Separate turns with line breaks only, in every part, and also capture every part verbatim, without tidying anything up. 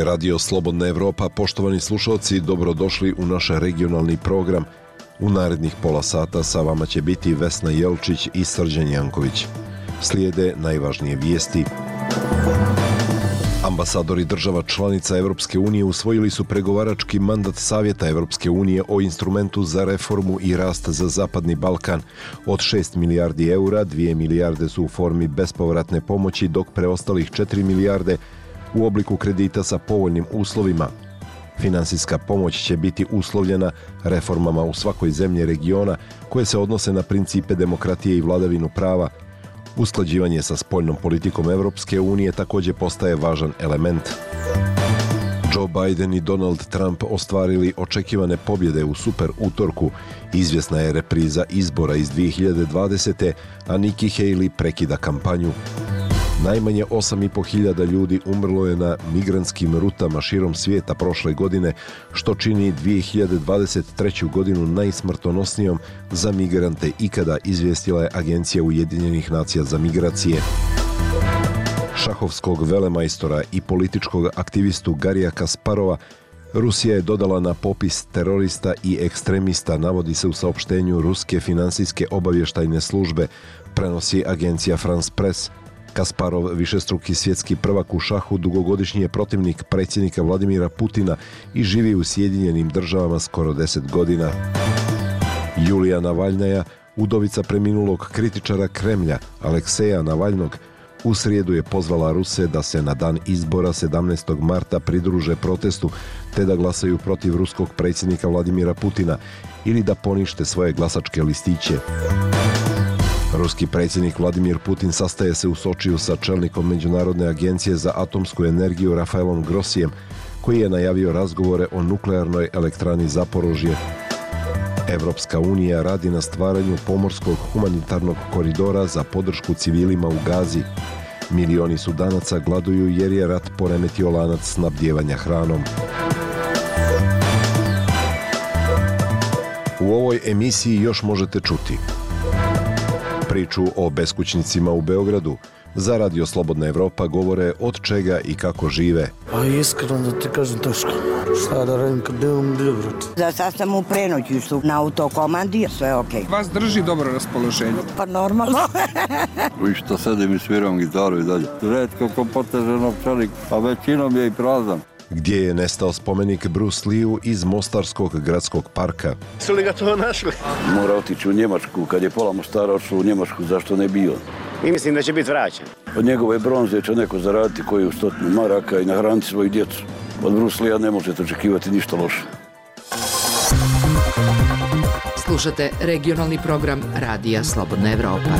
Radio Slobodna Evropa, poštovani slušalci, dobrodošli u naš regionalni program. U narednih pola sata sa vama će biti Vesna Jelčić i Srđan Janković. Slijede najvažnije vijesti. Ambasadori država članica Evropske unije usvojili su pregovarački mandat Savjeta Evropske unije o instrumentu za reformu i rast za Zapadni Balkan. Od šest milijardi eura, dvije milijarde su u formi bespovratne pomoći, dok preostalih četiri milijarde u obliku kredita sa povoljnim uslovima. Finansijska pomoć će biti uslovljena reformama u svakoj zemlji regiona koje se odnose na principe demokratije i vladavinu prava. Usklađivanje sa spoljnom politikom Evropske unije također postaje važan element. Joe Biden i Donald Trump ostvarili očekivane pobjede u super utorku. Izvjesna je repriza izbora iz dvije hiljade dvadesete. a Nikki Haley prekida kampanju. Najmanje osam i po hiljada ljudi umrlo je na migrantskim rutama širom svijeta prošle godine, što čini dvije hiljade dvadeset treću. godinu najsmrtonosnijom za migrante ikada, izvijestila je Agencija Ujedinjenih nacija za migracije. Šahovskog velemajstora i političkog aktivistu Garija Kasparova Rusija je dodala na popis terorista i ekstremista, navodi se u saopštenju Ruske finansijske obavještajne službe, prenosi agencija France Press. Kasparov, višestruki svjetski prvak u šahu, dugogodišnji je protivnik predsjednika Vladimira Putina i živi u Sjedinjenim državama skoro deset godina. Julija Navalnaja, udovica preminulog kritičara Kremlja Alekseja Navalnog, u srijedu je pozvala Ruse da se na dan izbora sedamnaestog marta pridruže protestu te da glasaju protiv ruskog predsjednika Vladimira Putina ili da ponište svoje glasačke listiće. Ruski predsjednik Vladimir Putin sastaje se u Sočiju sa čelnikom Međunarodne agencije za atomsku energiju Rafaelom Grossijem, koji je najavio razgovore o nuklearnoj elektrani Zaporožje. Evropska unija radi na stvaranju pomorskog humanitarnog koridora za podršku civilima u Gazi. Milioni Sudanaca gladuju jer je rat poremetio lanac snabdijevanja hranom. U ovoj emisiji još možete čuti priču o beskućnicima u Beogradu. Za Radio Slobodna Evropa govore od čega i kako žive.
A iskreno da ti kažem teško. Šta da radim kad nemam gdje, brate?
Da sad sam u prenoćištu na autokomandi, sve je okej.
Vas drži dobro raspoloženje?
Pa normalno.
I što sedim i sviram gitaru i dalje. Redko ko poteže novčanik, a većinom je i prazan.
Gdje je nestao spomenik Bruce Lee-u iz Mostarskog gradskog parka?
Su li ga to našli?
Mora otići u Njemačku, kad je pola Mostara otišlo u Njemačku, zašto ne bio?
I mislim da će biti vraćan.
Od njegove bronze će neko zaraditi koju stotinu maraka i nahraniti svoju djecu. Od Bruce Lee-a ne možete očekivati ništa loše.
Slušate regionalni program Radija Slobodna Evropa.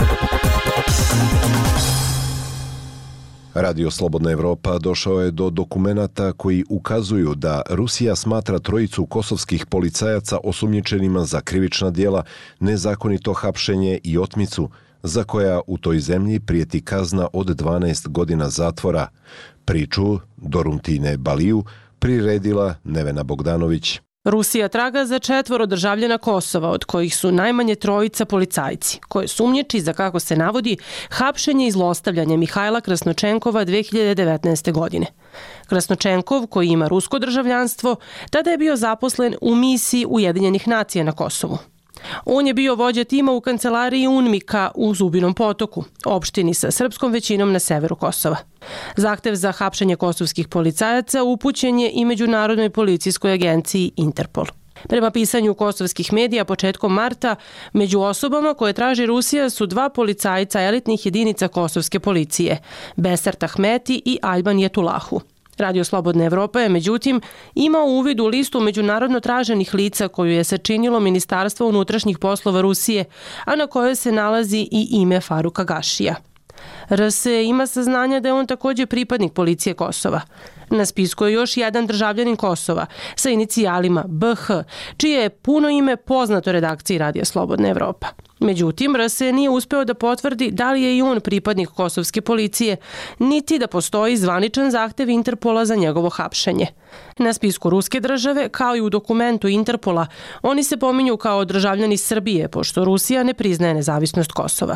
Radio Slobodna Evropa došao je do dokumenata koji ukazuju da Rusija smatra trojicu kosovskih policajaca osumnjičenima za krivična djela, nezakonito hapšenje i otmicu, za koja u toj zemlji prijeti kazna od dvanaest godina zatvora. Priču Doruntine Baliju priredila Nevena Bogdanović.
Rusija traga za četvoro državljana Kosova, od kojih su najmanje trojica policajci, koje sumnjiči za, kako se navodi, hapšenje i zlostavljanje Mihajla Krasnočenkova dvije hiljade devetnaeste. godine. Krasnočenkov, koji ima rusko državljanstvo, tada je bio zaposlen u misiji Ujedinjenih nacija na Kosovu. On je bio vođa tima u kancelariji UNMIK-a u Zubinom Potoku, opštini sa srpskom većinom na severu Kosova. Zahtev za hapšenje kosovskih policajaca upućen je i Međunarodnoj policijskoj agenciji Interpol. Prema pisanju kosovskih medija početkom marta, među osobama koje traži Rusija su dva policajca elitnih jedinica kosovske policije, Besart Ahmeti i Alban Jetulahu. Radio Slobodna Evropa je, međutim, imao uvid u listu međunarodno traženih lica koju je sačinilo Ministarstvo unutrašnjih poslova Rusije, a na kojoj se nalazi i ime Faruka Gašija. R S ima saznanja da je on također pripadnik policije Kosova. Na spisku je još jedan državljanin Kosova sa inicijalima B H, čije je puno ime poznato redakciji Radija Slobodna Evropa. Međutim, R S nije uspeo da potvrdi da li je i on pripadnik kosovske policije, niti da postoji zvaničan zahtev Interpola za njegovo hapšenje. Na spisku ruske države, kao i u dokumentu Interpola, oni se pominju kao državljani Srbije, pošto Rusija ne priznaje nezavisnost Kosova.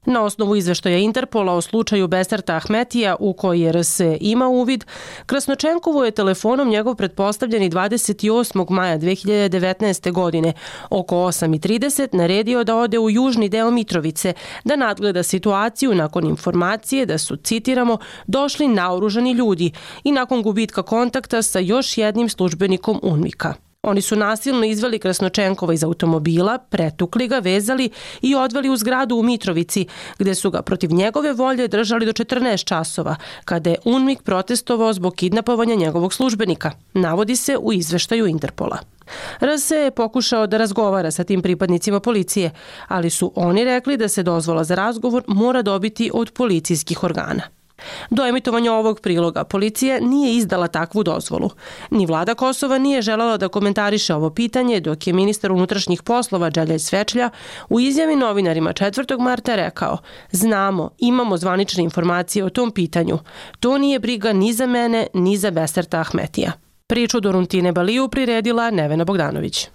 Na osnovu izveštaja Interpola o slučaju Beserta Ahmetija u koji je R S ima uvid, Krasnočenkovu je telefonom njegov pretpostavljeni dvadeset osmog maja dve hiljade devetnaeste. godine oko osam i trideset naredio da ode u južni deo Mitrovice da nadgleda situaciju nakon informacije da su, citiramo, došli naoružani ljudi i nakon gubitka kontakta sa još jednim službenikom UNMIK-a. Oni su nasilno izveli Krasnočenkova iz automobila, pretukli ga, vezali i odveli u zgradu u Mitrovici, gde su ga protiv njegove volje držali do četrnaest časova, kada je UNMIK protestovao zbog kidnapovanja njegovog službenika, navodi se u izveštaju Interpola. R S je pokušao da razgovara sa tim pripadnicima policije, ali su oni rekli da se dozvola za razgovor mora dobiti od policijskih organa. Do emitovanja ovog priloga policija nije izdala takvu dozvolu. Ni vlada Kosova nije želela da komentariše ovo pitanje, dok je ministar unutrašnjih poslova Đelja Svečlja u izjavi novinarima četvrtog marta rekao: znamo, imamo zvanične informacije o tom pitanju. To nije briga ni za mene, ni za Beserta Ahmetija. Priču do Runtine Baliju priredila Nevena Bogdanović.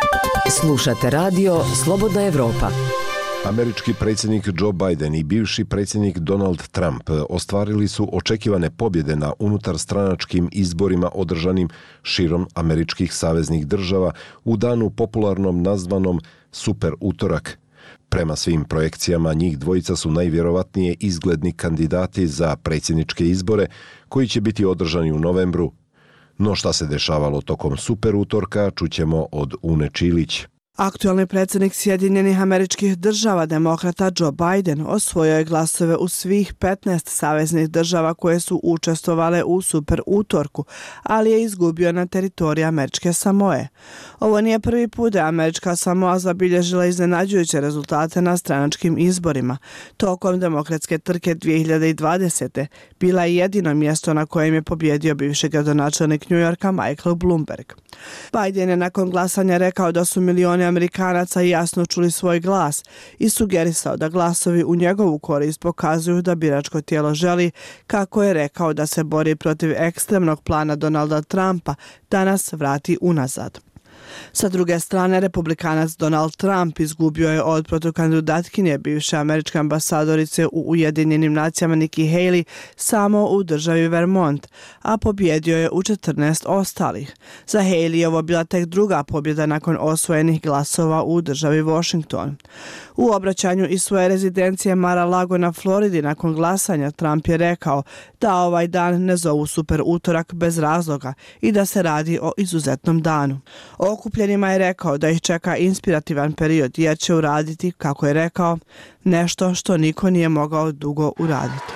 Slušate radio Slobodna Evropa.
Američki predsjednik Joe Biden i bivši predsjednik Donald Trump ostvarili su očekivane pobjede na unutarstranačkim izborima održanim širom američkih saveznih država u danu popularnom nazvanom Super utorak. Prema svim projekcijama, njih dvojica su najvjerovatnije izgledni kandidati za predsjedničke izbore koji će biti održani u novembru. No šta se dešavalo tokom super utorka, čućemo od Une Čilić.
Aktualni predsjednik Sjedinjenih Američkih Država, demokrata Joe Biden, osvojio je glasove u svih petnaest saveznih država koje su učestvovale u super utorku, ali je izgubio na teritoriji Američke Samoe. Ovo nije prvi put da je Američka Samoa zabilježila iznenađujuće rezultate na stranačkim izborima. Tokom demokratske trke dvije hiljade dvadesete. bila je jedino mjesto na kojem je pobjedio bivši gradonačelnik New Yorka Michael Bloomberg. Biden je nakon glasanja rekao da su milioni Amerikanaca jasno čuli svoj glas i sugerisao da glasovi u njegovu korist pokazuju da biračko tijelo želi, kako je rekao, da se bori protiv ekstremnog plana Donalda Trumpa da nas vrati unazad. Sa druge strane, republikanac Donald Trump izgubio je od protukandidatkinje bivše američke ambasadorice u Ujedinjenim nacijama Nikki Haley samo u državi Vermont, a pobjedio je u četrnaest ostalih. Za Haley je ovo bila tek druga pobjeda nakon osvojenih glasova u državi Washington. U obraćanju iz svoje rezidencije Mar-a-Lago na Floridi nakon glasanja Trump je rekao da ovaj dan ne zovu super utorak bez razloga i da se radi o izuzetnom danu. Okupljenima je rekao da ih čeka inspirativan period jer će uraditi, kako je rekao, nešto što niko nije mogao dugo uraditi.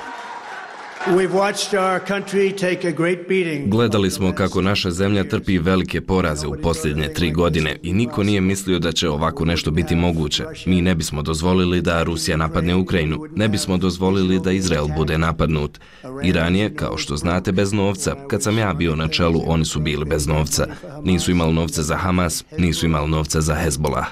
Gledali smo kako naša zemlja trpi velike poraze u posljednje tri godine i niko nije mislio da će ovako nešto biti moguće. Mi ne bismo dozvolili da Rusija napadne Ukrajinu, ne bismo dozvolili da Izrael bude napadnut. Iran je, kao što znate, bez novca. Kad sam ja bio na čelu, oni su bili bez novca. Nisu imali novca za Hamas, nisu imali novca za Hezbollah.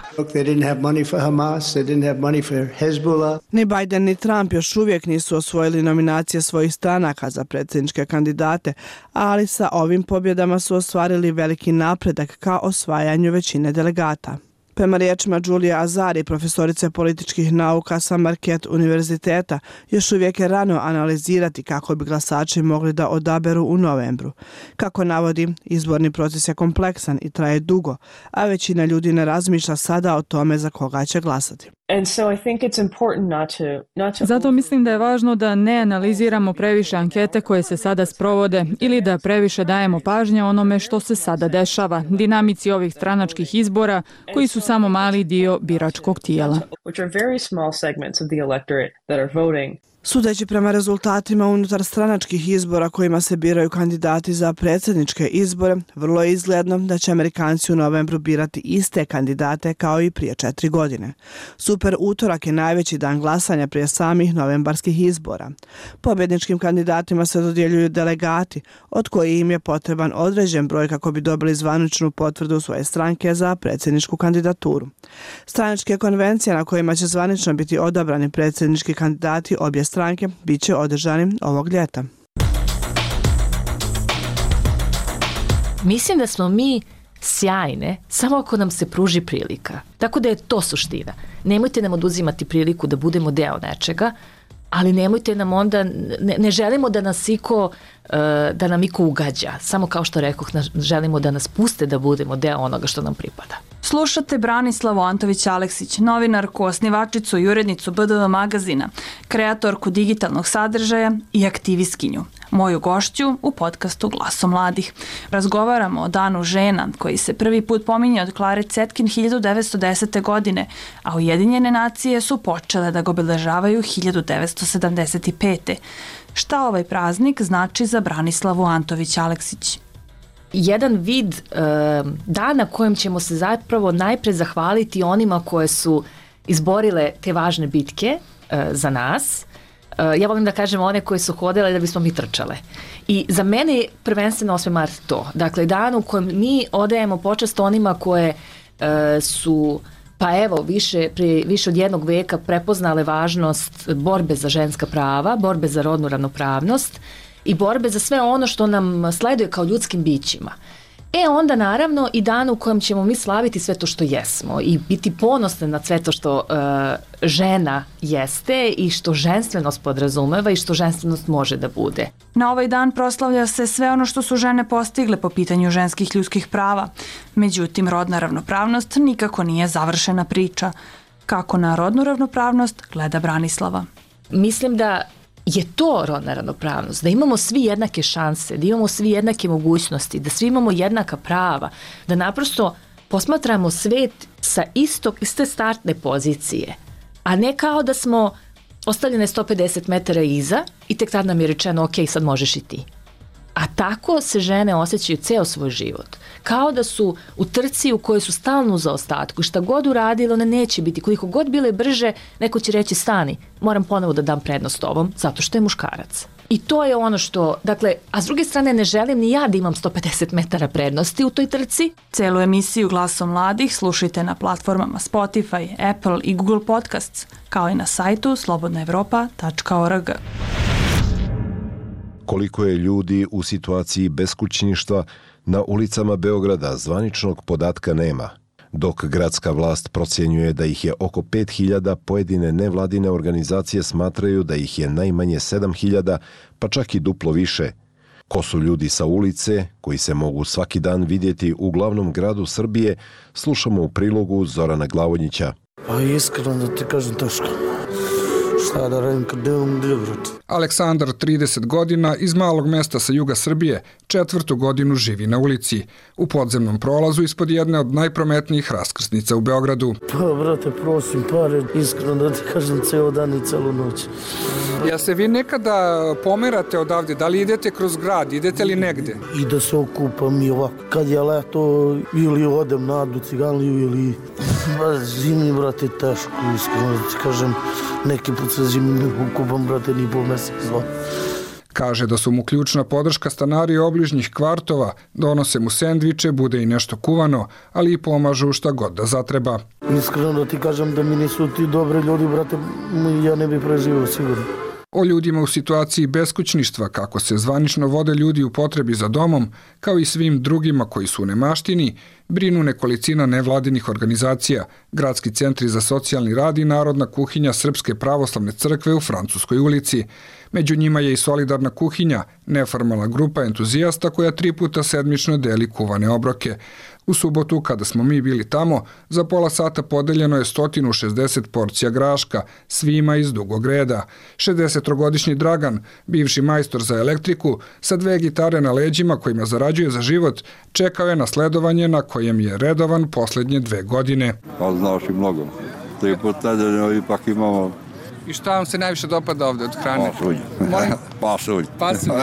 Ni Biden ni Trump još uvijek nisu osvojili nominacije svojih stranaka za predsjedničke kandidate, ali sa ovim pobjedama su ostvarili veliki napredak ka osvajanju većine delegata. Prema riječima Julie Azari, profesorice političkih nauka sa Marquette univerziteta, još uvijek je rano analizirati kako bi glasači mogli da odaberu u novembru. Kako navodi, izborni proces je kompleksan i traje dugo, a većina ljudi ne razmišlja sada o tome za koga će glasati.
Zato mislim da je važno da ne analiziramo previše ankete koje se sada sprovode ili da previše dajemo pažnje onome što se sada dešava, dinamici ovih stranačkih izbora koji su samo mali dio biračkog tijela.
Sudeći prema rezultatima unutar stranačkih izbora kojima se biraju kandidati za predsjedničke izbore, vrlo je izgledno da će Amerikanci u novembru birati iste kandidate kao i prije četiri godine. Super utorak je najveći dan glasanja prije samih novembarskih izbora. Pobjedničkim kandidatima se dodjeljuju delegati, od kojih im je potreban određen broj kako bi dobili zvaničnu potvrdu svoje stranke za predsjedničku kandidaturu. Stranačke konvencije na kojima će zvanično biti odabrani predsjednički kandidati obje stranke bit će održani ovog ljeta.
Mislim da smo mi sjajne samo ako nam se pruži prilika. Tako da je to suština. Nemojte nam oduzimati priliku da budemo deo nečega, ali nemojte nam onda, ne, ne želimo da nas iko, da nam iko ugađa. Samo kao što rekoh, želimo da nas puste da budemo deo onoga što nam pripada.
Slušate Branislavu Antović-Aleksić, novinarku, osnivačicu i urednicu B D V magazina, kreatorku digitalnog sadržaja i aktivistkinju. Moju gošću u podcastu Glaso mladih. Razgovaramo o Danu žena koji se prvi put pominje od Klare Cetkin hiljadu devetsto desete. godine, a Ujedinjene nacije su počele da ga obeležavaju hiljadu devetsto sedamdeset pete. Šta ovaj praznik znači za Branislavu Antović-Aleksić?
Jedan vid e, dana kojem ćemo se zapravo najpre zahvaliti onima koje su izborile te važne bitke e, za nas. E, ja volim da kažem one koje su hodale da bismo mi trčale. I za mene je prvenstveno osmi mart to. Dakle, dan u kojem mi odajemo počast onima koje e, su pa evo više, prije više od jednog veka prepoznale važnost borbe za ženska prava, borbe za rodnu ravnopravnost i borbe za sve ono što nam sleduje kao ljudskim bićima. E onda naravno i dan u kojem ćemo mi slaviti sve to što jesmo i biti ponosne na sve to što uh, žena jeste i što ženstvenost podrazumeva i što ženstvenost može da bude.
Na ovaj dan proslavlja se sve ono što su žene postigle po pitanju ženskih ljudskih prava. Međutim, rodna ravnopravnost nikako nije završena priča. Kako na rodnu ravnopravnost gleda Branislava?
Mislim da je to rodna ravnopravnost, da imamo svi jednake šanse, da imamo svi jednake mogućnosti, da svi imamo jednaka prava, da naprosto posmatramo svet sa istog, iste startne pozicije, a ne kao da smo ostavljene sto pedeset metara iza i tek tad nam je rečeno ok, sad možeš i ti. A tako se žene osjećaju ceo svoj život. Kao da su u trci u kojoj su stalno u zaostatku. Šta god uradile, one neće biti. Koliko god bile brže, neko će reći stani, moram ponovo da dam prednost ovom, zato što je muškarac. I to je ono što, dakle, a s druge strane ne želim ni ja da imam sto pedeset metara prednosti u toj trci.
Celu emisiju Glaso mladih slušajte na platformama Spotify, Apple i Google Podcasts, kao i na sajtu slobodna evropa tačka org.
Koliko je ljudi u situaciji beskućništva na ulicama Beograda zvaničnog podatka nema. Dok gradska vlast procjenjuje da ih je oko pet hiljada, pojedine nevladine organizacije smatraju da ih je najmanje sedam hiljada, pa čak i duplo više. Ko su ljudi sa ulice, koji se mogu svaki dan vidjeti u glavnom gradu Srbije, slušamo u prilogu Zorana Glavonjića.
Pa iskreno da ti kažem teško. Šta da radim kad nemam gdje, brate?
Aleksandar, trideset godina, iz malog mesta sa juga Srbije, četvrtu godinu živi na ulici, u podzemnom prolazu ispod jedne od najprometnijih raskrsnica u Beogradu.
Pa, brate, prosim pare, iskreno da ti kažem ceo dan i celu noć.
Ja se vi nekada pomerate odavde, da li idete kroz grad, idete li negde?
I da se okupam i ovako, kad je leto ili odem na Adu Ciganliju ili zimi, brate, teško, iskreno da ti kažem, neki put se zimi ne okupam, brate, ni po mesec, dva.
Kaže da su mu ključna podrška stanari obližnjih kvartova, donose mu sendviče, bude i nešto kuvano, ali i pomažu šta god da zatreba.
Iskreno da ti kažem da mi nisu ti dobri ljudi, brate, ja ne bih preživio sigurno.
O ljudima u situaciji beskućništva, kako se zvanično vode ljudi u potrebi za domom, kao i svim drugima koji su u nemaštini, brinu nekolicina nevladinih organizacija, gradski centri za socijalni rad i Narodna kuhinja Srpske pravoslavne crkve u Francuskoj ulici. Među njima je i Solidarna kuhinja, neformalna grupa entuzijasta koja tri puta sedmično deli kuvane obroke. U subotu, kada smo mi bili tamo, za pola sata podeljeno je sto šezdeset porcija graška, svima iz dugog reda. šezdesettrogodišnji Dragan, bivši majstor za elektriku, sa dve gitare na leđima kojima zarađuje za život, čekao je na sledovanje na kojem je redovan posljednje dve godine.
Pa znaš i mnogo. Tri puta nedeljno ipak imamo.
I šta vam se najviše dopada ovde od hrane?
Pasulj. Pasulj.
Pasulj.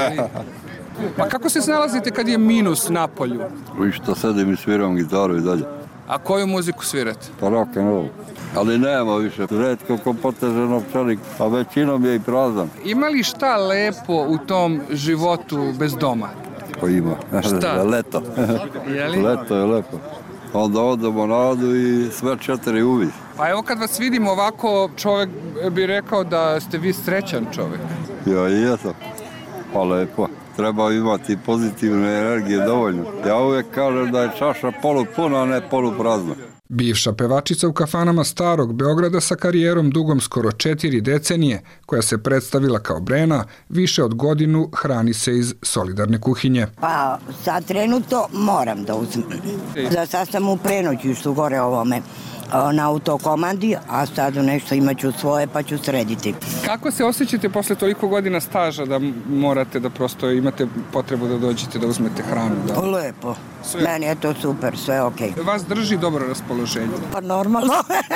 A kako se snalazite kad je minus na polju?
I što sedim i sviram gitaru i dalje.
A koju muziku svirate?
Pa rock and roll. Ali nema više. Redko ko poteže novčanik, a većinom je i prazan.
Ima li šta lepo u tom životu bez doma?
Pa ima.
Šta?
Leto.
Je li?
Leto je lepo. Onda odemo na Adu i sve četiri uvid.
Pa evo kad vas vidim ovako, čovjek bi rekao da ste vi srećan čovjek.
Ja i jesam. Pa lepo. treba imati pozitivne energije dovoljno. Ja uvijek kažem da je čaša polupuna, a ne poluprazna.
Bivša pevačica u kafanama starog Beograda sa karijerom dugom skoro četiri decenije, koja se predstavila kao Brena, više od godinu hrani se iz solidarne kuhinje.
Pa sad trenutno moram da uzmem. Za sad sam u prenoćištu gore ovome na autokomandi, a sad nešto imaću svoje pa ću srediti.
Kako se osjećate posle toliko godina staža da morate da prosto imate potrebu da dođete da uzmete hranu? Da...
Lepo. Sve. Meni je to super, sve okej.
Okay. Vas drži dobro raspoloženje?
Pa normalno.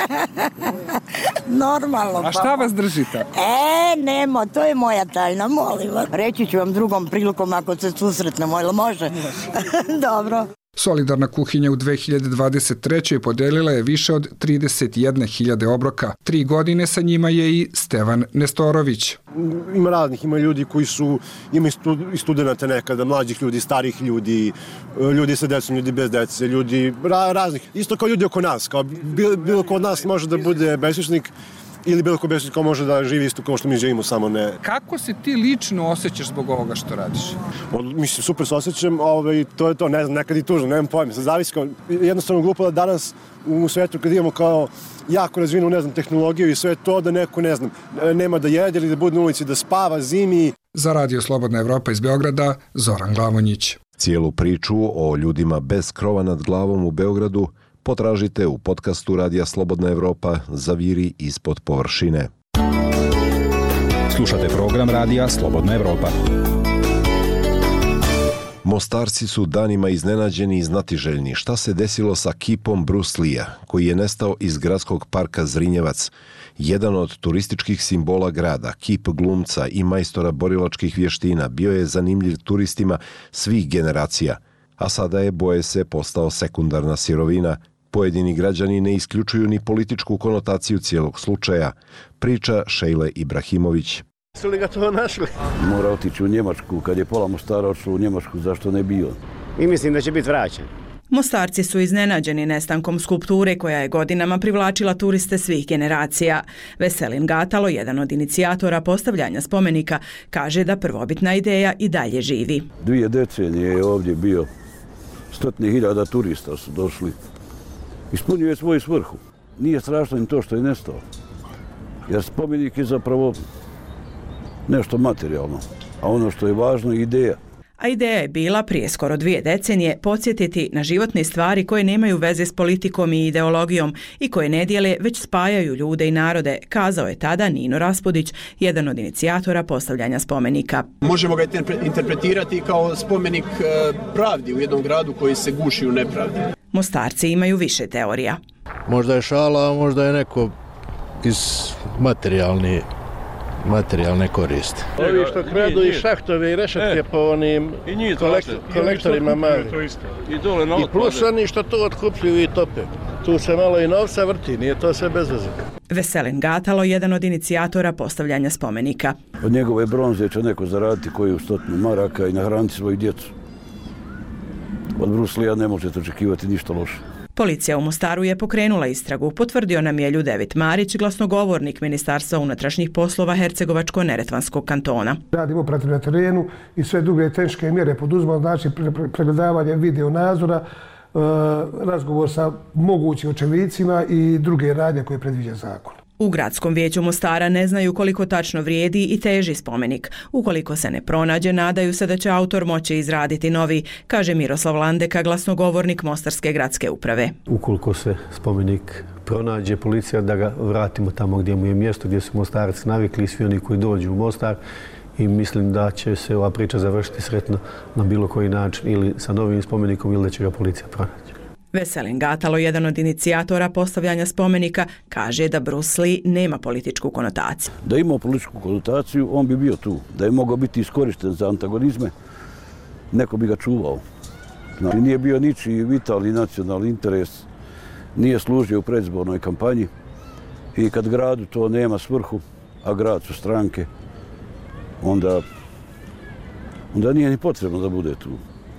Normalno.
A šta vas drži tako?
E, nemo, to je moja tajna, molim vas. Reći ću vam drugom prilikom ako se susretnemo, ili može? Dobro.
Solidarna kuhinja u dve hiljade dvadeset trećoj podelila je više od trideset jedne hiljade obroka. Tri godine sa njima je i Stevan Nestorović.
Ima raznih, ima ljudi koji su, ima i studenta nekada, mlađih ljudi, starih ljudi, ljudi sa decom, ljudi bez dece, ljudi ra, raznih. Isto kao ljudi oko nas, kao bilo, bilo ko od nas može da bude beskućnik, ili bilo ko beskućnik ko može da živi isto kao što mi živimo, samo ne.
Kako se ti lično osjećaš zbog ovoga što radiš?
Mislim, super se osjećam, ovaj, to je to, ne znam, nekad i tužno, nemam pojma. Sad zavisi kao, jednostavno glupo da danas u svetu kad imamo kao jako razvinu, ne znam, tehnologiju i sve to, da neko, ne znam, nema da jede ili da bude na ulici, da spava, zimi.
Za Radio Slobodna Evropa iz Beograda, Zoran Glavonjić.
Cijelu priču o ljudima bez krova nad glavom u Beogradu potražite u podcastu Radija Slobodna Evropa Zaviri ispod površine.
Slušate program Radija Slobodna Evropa.
Mostarci su danima iznenađeni i znatiželjni. Šta se desilo sa kipom Bruce Lee-a, koji je nestao iz gradskog parka Zrinjevac? Jedan od turističkih simbola grada, kip glumca i majstora borilačkih vještina, bio je zanimljiv turistima svih generacija, a sada je, boje se, postao sekundarna sirovina. Pojedini građani ne isključuju ni političku konotaciju cijelog slučaja, priča Šejle Ibrahimović.
Su li ga to našli?
Mora otići u Njemačku, kad je pola Mostara otišlo u Njemačku, zašto ne bio?
I mislim da će biti vraćan.
Mostarci su iznenađeni nestankom skulpture koja je godinama privlačila turiste svih generacija. Veselin Gatalo, jedan od inicijatora postavljanja spomenika, kaže da prvobitna ideja i dalje živi.
Dvije decenije je ovdje bio, stotine hiljada turista su došli. Ispunio je svoju svrhu. Nije strašno im to što je nestao. Jer spomenik je zapravo nešto materijalno, a ono što je važno je ideja.
A ideja je bila prije skoro dvije decenije podsjetiti na životne stvari koje nemaju veze s politikom i ideologijom i koje ne dijele već spajaju ljude i narode, kazao je tada Nino Raspudić, jedan od inicijatora postavljanja spomenika.
Možemo ga interpretirati kao spomenik pravdi u jednom gradu koji se guši u nepravdi.
Mostarci imaju više teorija.
Možda je šala, a možda je neko iz materijalne materijalne koriste.
Ovi što kradu i šahtove i rešetke e, po onim kolekt, kolektorima mali.
I, dole na
I plus oni što to otkupljuju i tope. Tu se malo i novca vrti, nije to sve bez veze.
Veselin Gatalo, jedan od inicijatora postavljanja spomenika.
Od njegove bronze će neko zaraditi koju stotinu maraka i nahraniti svoju djecu. Od Bruce Lee-a ne možete očekivati ništa loše.
Policija u Mostaru je pokrenula istragu, potvrdio nam je Ljudevit Marić, glasnogovornik Ministarstva unutrašnjih poslova Hercegovačko-Neretvanskog kantona.
Radimo operativno na terenu i sve druge tehničke mjere poduzimamo, znači pregledavanje video nadzora, razgovor sa mogućim očevicima i druge radnje koje predviđa zakon.
U Gradskom vijeću Mostara ne znaju koliko tačno vrijedi i teži spomenik. Ukoliko se ne pronađe, nadaju se da će autor moći izraditi novi, kaže Miroslav Landeka, glasnogovornik Mostarske gradske uprave.
Ukoliko se spomenik pronađe, policija da ga vratimo tamo gdje mu je mjesto, gdje su Mostarci navikli i svi oni koji dođu u Mostar, i mislim da će se ova priča završiti sretno na bilo koji način ili sa novim spomenikom ili da će ga policija pronaći.
Veselin Gatalo, jedan od inicijatora postavljanja spomenika, kaže da Bruce Lee nema političku konotaciju.
Da imao političku konotaciju, on bi bio tu. Da je mogao biti iskorišten za antagonizme, neko bi ga čuvao. Znači, nije bio ničiji vitalni nacionalni interes, nije služio u predizbornoj kampanji i kad gradu to nema svrhu, a grad su stranke, onda, onda nije ni potrebno da bude tu.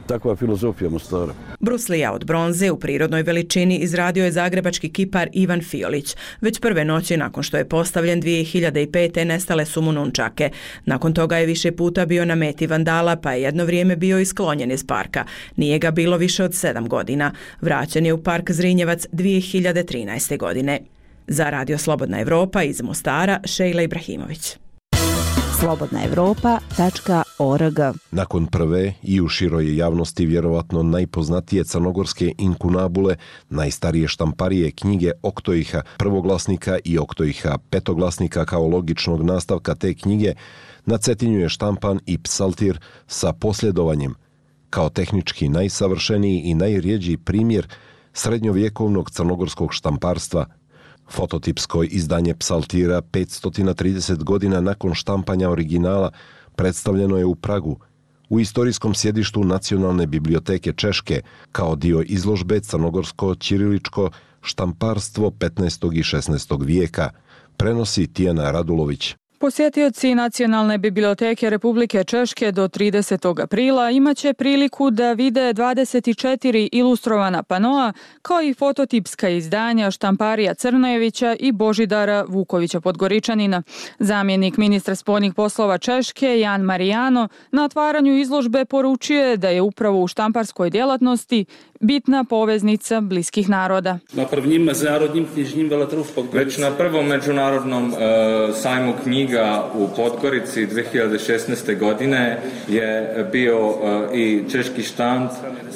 Takva je filozofija Mostara.
Bruslija od bronze u prirodnoj veličini izradio je zagrebački kipar Ivan Fiolić. Već prve noći nakon što je postavljen dvije hiljade pete. nestale su mu nunčake. Nakon toga je više puta bio na meti vandala, pa je jedno vrijeme bio isklonjen iz parka. Nije ga bilo više od sedam godina. Vraćen je u park Zrinjevac dvije hiljade trinaeste. godine. Za Radio Slobodna Evropa iz Mostara, Šejla Ibrahimović.
slobodna evropa tačka org.
Nakon prve i u široj javnosti vjerovatno najpoznatije crnogorske inkunabule, najstarije štamparije knjige Oktoiha prvoglasnika i Oktoiha petoglasnika kao logičnog nastavka te knjige, na Cetinju je štampan i psaltir sa posljedovanjem, kao tehnički najsavršeniji i najrjeđi primjer srednjovjekovnog crnogorskog štamparstva. Fototipsko izdanje psaltira petsto trideset godina nakon štampanja originala predstavljeno je u Pragu, u istorijskom sjedištu Nacionalne biblioteke Češke, kao dio izložbe Crnogorsko-ćiriličko štamparstvo petnaestog i šesnaestog vijeka, prenosi Tijana Radulović.
Posjetioci Nacionalne biblioteke Republike Češke do tridesetog aprila imaće priliku da vide dvadeset četiri ilustrovana panoa, kao i fototipska izdanja Štamparija Crnojevića i Božidara Vukovića Podgoričanina. Zamjenik ministra spoljnih poslova Češke, Jan Marijano, na otvaranju izložbe poručuje da je upravo u štamparskoj djelatnosti bitna poveznica bliskih naroda.
Na prvním mezinárodním knižním veletrhu v Podgorici. Već na prvom međunarodnom uh, sajmu knjiga u Podgorici dvije hiljade šesnaeste. godine je bio uh, i češki štand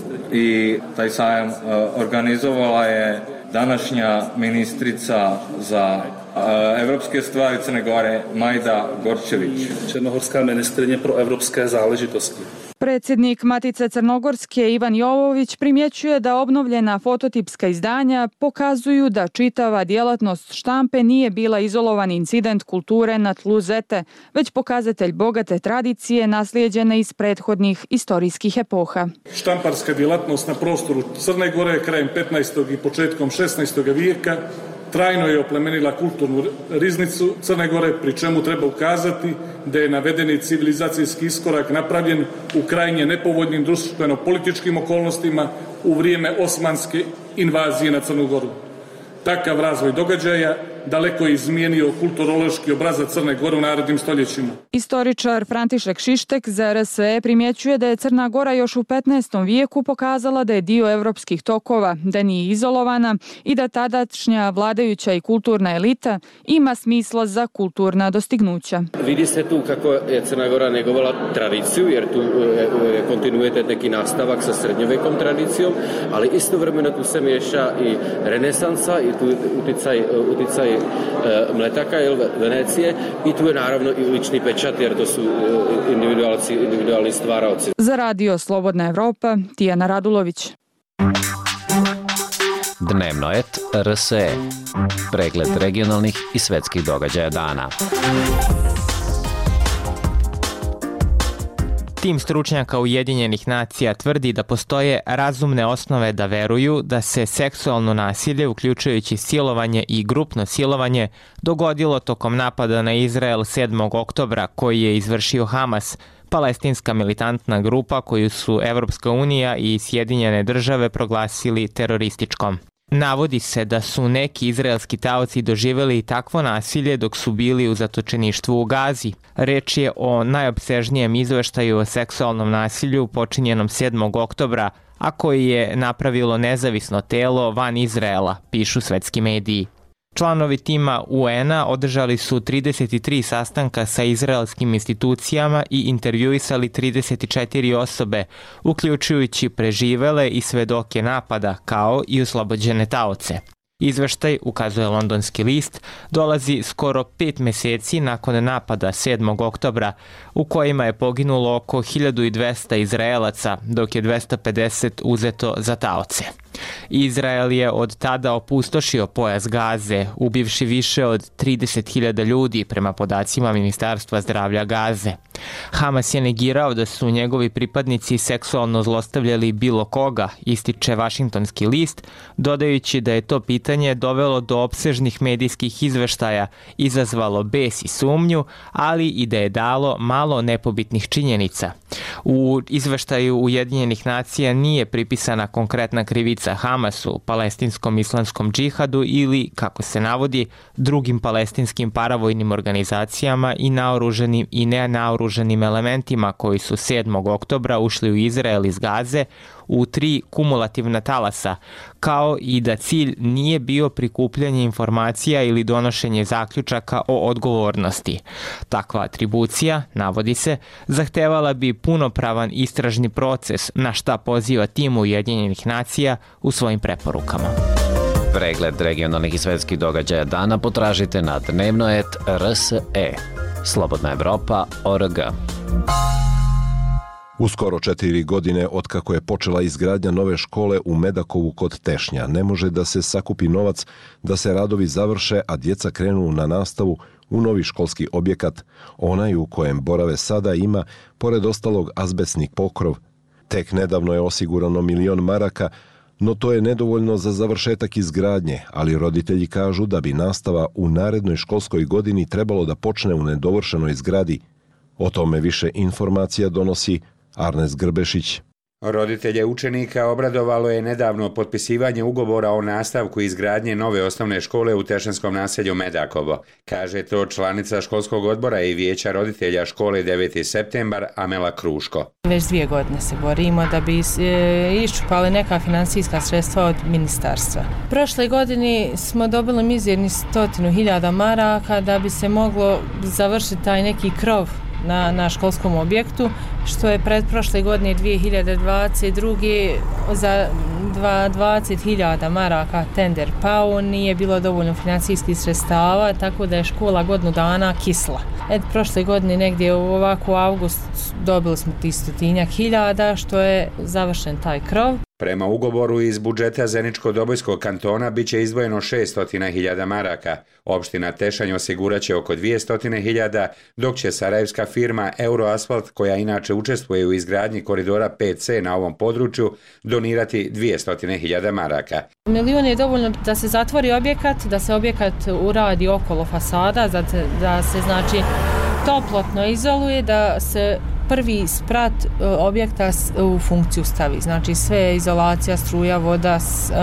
i taj sajam uh, organizovala je današnja ministrica za uh, evropske stvari Crne Gore Majda Gorčević. Černohorská ministrině pro evropské záležitosti.
Predsjednik Matice Crnogorske Ivan Jovović primjećuje da obnovljena fototipska izdanja pokazuju da čitava djelatnost štampe nije bila izolovan incident kulture na tlu Zete, već pokazatelj bogate tradicije naslijeđene iz prethodnih istorijskih epoha.
Štamparska djelatnost na prostoru Crne Gore krajem petnaestog i početkom šesnaestog vijeka trajno je oplemenila kulturnu riznicu Crne Gore, pri čemu treba ukazati da je navedeni civilizacijski iskorak napravljen u krajnje nepovoljnim društveno-političkim okolnostima u vrijeme osmanske invazije na Crnu Goru. Takav razvoj događaja daleko je izmijenio kulturološki obrazac Crne Gore u narednim stoljećima.
Istoričar František Šištek za R S E primjećuje da je Crna Gora još u petnaestom vijeku pokazala da je dio evropskih tokova, da nije izolovana i da tadašnja vladajuća i kulturna elita ima smisla za kulturna dostignuća.
Vidi se tu kako je Crna Gora negovala tradiciju, jer tu je kontinuitet neki nastavak sa srednjovekom tradicijom, ali istovremeno tu se miješa i renesansa i tu uticaj, uticaj Mletaka ili Venecije i tu je naravno i lični pečat jer to su individualci, individualni stvaraoci.
Za Radio Slobodna Evropa, Tijana Radulović.
Dnevnoet R S E. Pregled regionalnih i svetskih događaja dana.
Tim stručnjaka Ujedinjenih nacija tvrdi da postoje razumne osnove da veruju da se seksualno nasilje, uključujući silovanje i grupno silovanje, dogodilo tokom napada na Izrael sedmog oktobra koji je izvršio Hamas, palestinska militantna grupa koju su Evropska unija i Sjedinjene države proglasili terorističkom. Navodi se da su neki izraelski taoci doživjeli takvo nasilje dok su bili u zatočeništvu u Gazi. Reč je o najopsežnijem izveštaju o seksualnom nasilju počinjenom sedmog oktobra, a koji je napravilo nezavisno telo van Izraela, pišu svetski mediji. Članovi tima U N A održali su trideset tri sastanka sa izraelskim institucijama i intervjuisali trideset četiri osobe, uključujući preživele i svedoke napada, kao i oslobođene taoce. Izveštaj, ukazuje londonski list, dolazi skoro pet mjeseci nakon napada sedmog oktobra, u kojima je poginulo oko hiljadu dvesta Izraelaca, dok je dvesta pedeset uzeto za taoce. Izrael je od tada opustošio pojas Gaze, ubivši više od trideset hiljada ljudi prema podacima Ministarstva zdravlja Gaze. Hamas je negirao da su njegovi pripadnici seksualno zlostavljali bilo koga, ističe Vašingtonski list, dodajući da je to pitanje dovelo do opsežnih medijskih izveštaja, izazvalo bes i sumnju, ali i da je dalo malo nepobitnih činjenica. U izveštaju Ujedinjenih nacija nije pripisana konkretna krivica Hamasu, palestinskom islamskom džihadu ili, kako se navodi, drugim palestinskim paravojnim organizacijama i naoruženim i nenaoruženim elementima koji su sedmog oktobra ušli u Izrael iz Gaze u tri kumulativna talasa, kao i da cilj nije bio prikupljanje informacija ili donošenje zaključaka o odgovornosti. Takva atribucija, navodi se, zahtevala bi punopravan istražni proces, na šta poziva tim Ujedinjenih nacija u svojim preporukama.
Pregled regionalnih i svetskih događaja dana potražite na dnevnoet R S E. Slobodna Evropa O R G.
Uskoro četiri godine otkako je počela izgradnja nove škole u Medakovu kod Tešnja, ne može da se sakupi novac da se radovi završe, a djeca krenu na nastavu u novi školski objekat, onaj u kojem borave sada ima, pored ostalog, azbestni pokrov. Tek nedavno je osigurano milion maraka, no to je nedovoljno za završetak izgradnje, ali roditelji kažu da bi nastava u narednoj školskoj godini trebalo da počne u nedovršenoj zgradi. O tome više informacija donosi Arnes Grbešić.
Roditelje učenika obradovalo je nedavno potpisivanje ugovora o nastavku izgradnje nove osnovne škole u tešanskom naselju Medakovo. Kaže to članica školskog odbora i vijeća roditelja škole deveti septembar Amela Kruško.
Već dvije godine se borimo da bi iščupali neka finansijska sredstva od ministarstva. Prošle godine smo dobili mizerni stotinu hiljada maraka da bi se moglo završiti taj neki krov Na, na školskom objektu, što je pred prošle godine dvije hiljade dvadeset druge za dvadeset hiljada maraka tender pao, nije bilo dovoljno financijskih sredstava, tako da je škola godinu dana kisla. Et prošle godine negdje u ovako avgust dobili smo tih stotinjak hiljada, što je završen taj krov.
Prema ugovoru iz budžeta Zeničko-Dobojskog kantona biće izdvojeno šessto hiljada maraka. Opština Tešanj osiguraće oko dvjesto hiljada, dok će sarajevska firma Euroasfalt, koja inače učestvuje u izgradnji koridora pet C na ovom području, donirati dvjesto hiljada maraka.
Milion je dovoljno da se zatvori objekat, da se objekat uradi okolo fasada, da, da se znači toplotno izoluje, da se prvi sprat objekta u funkciju stavi. Znači sve izolacija, struja, voda,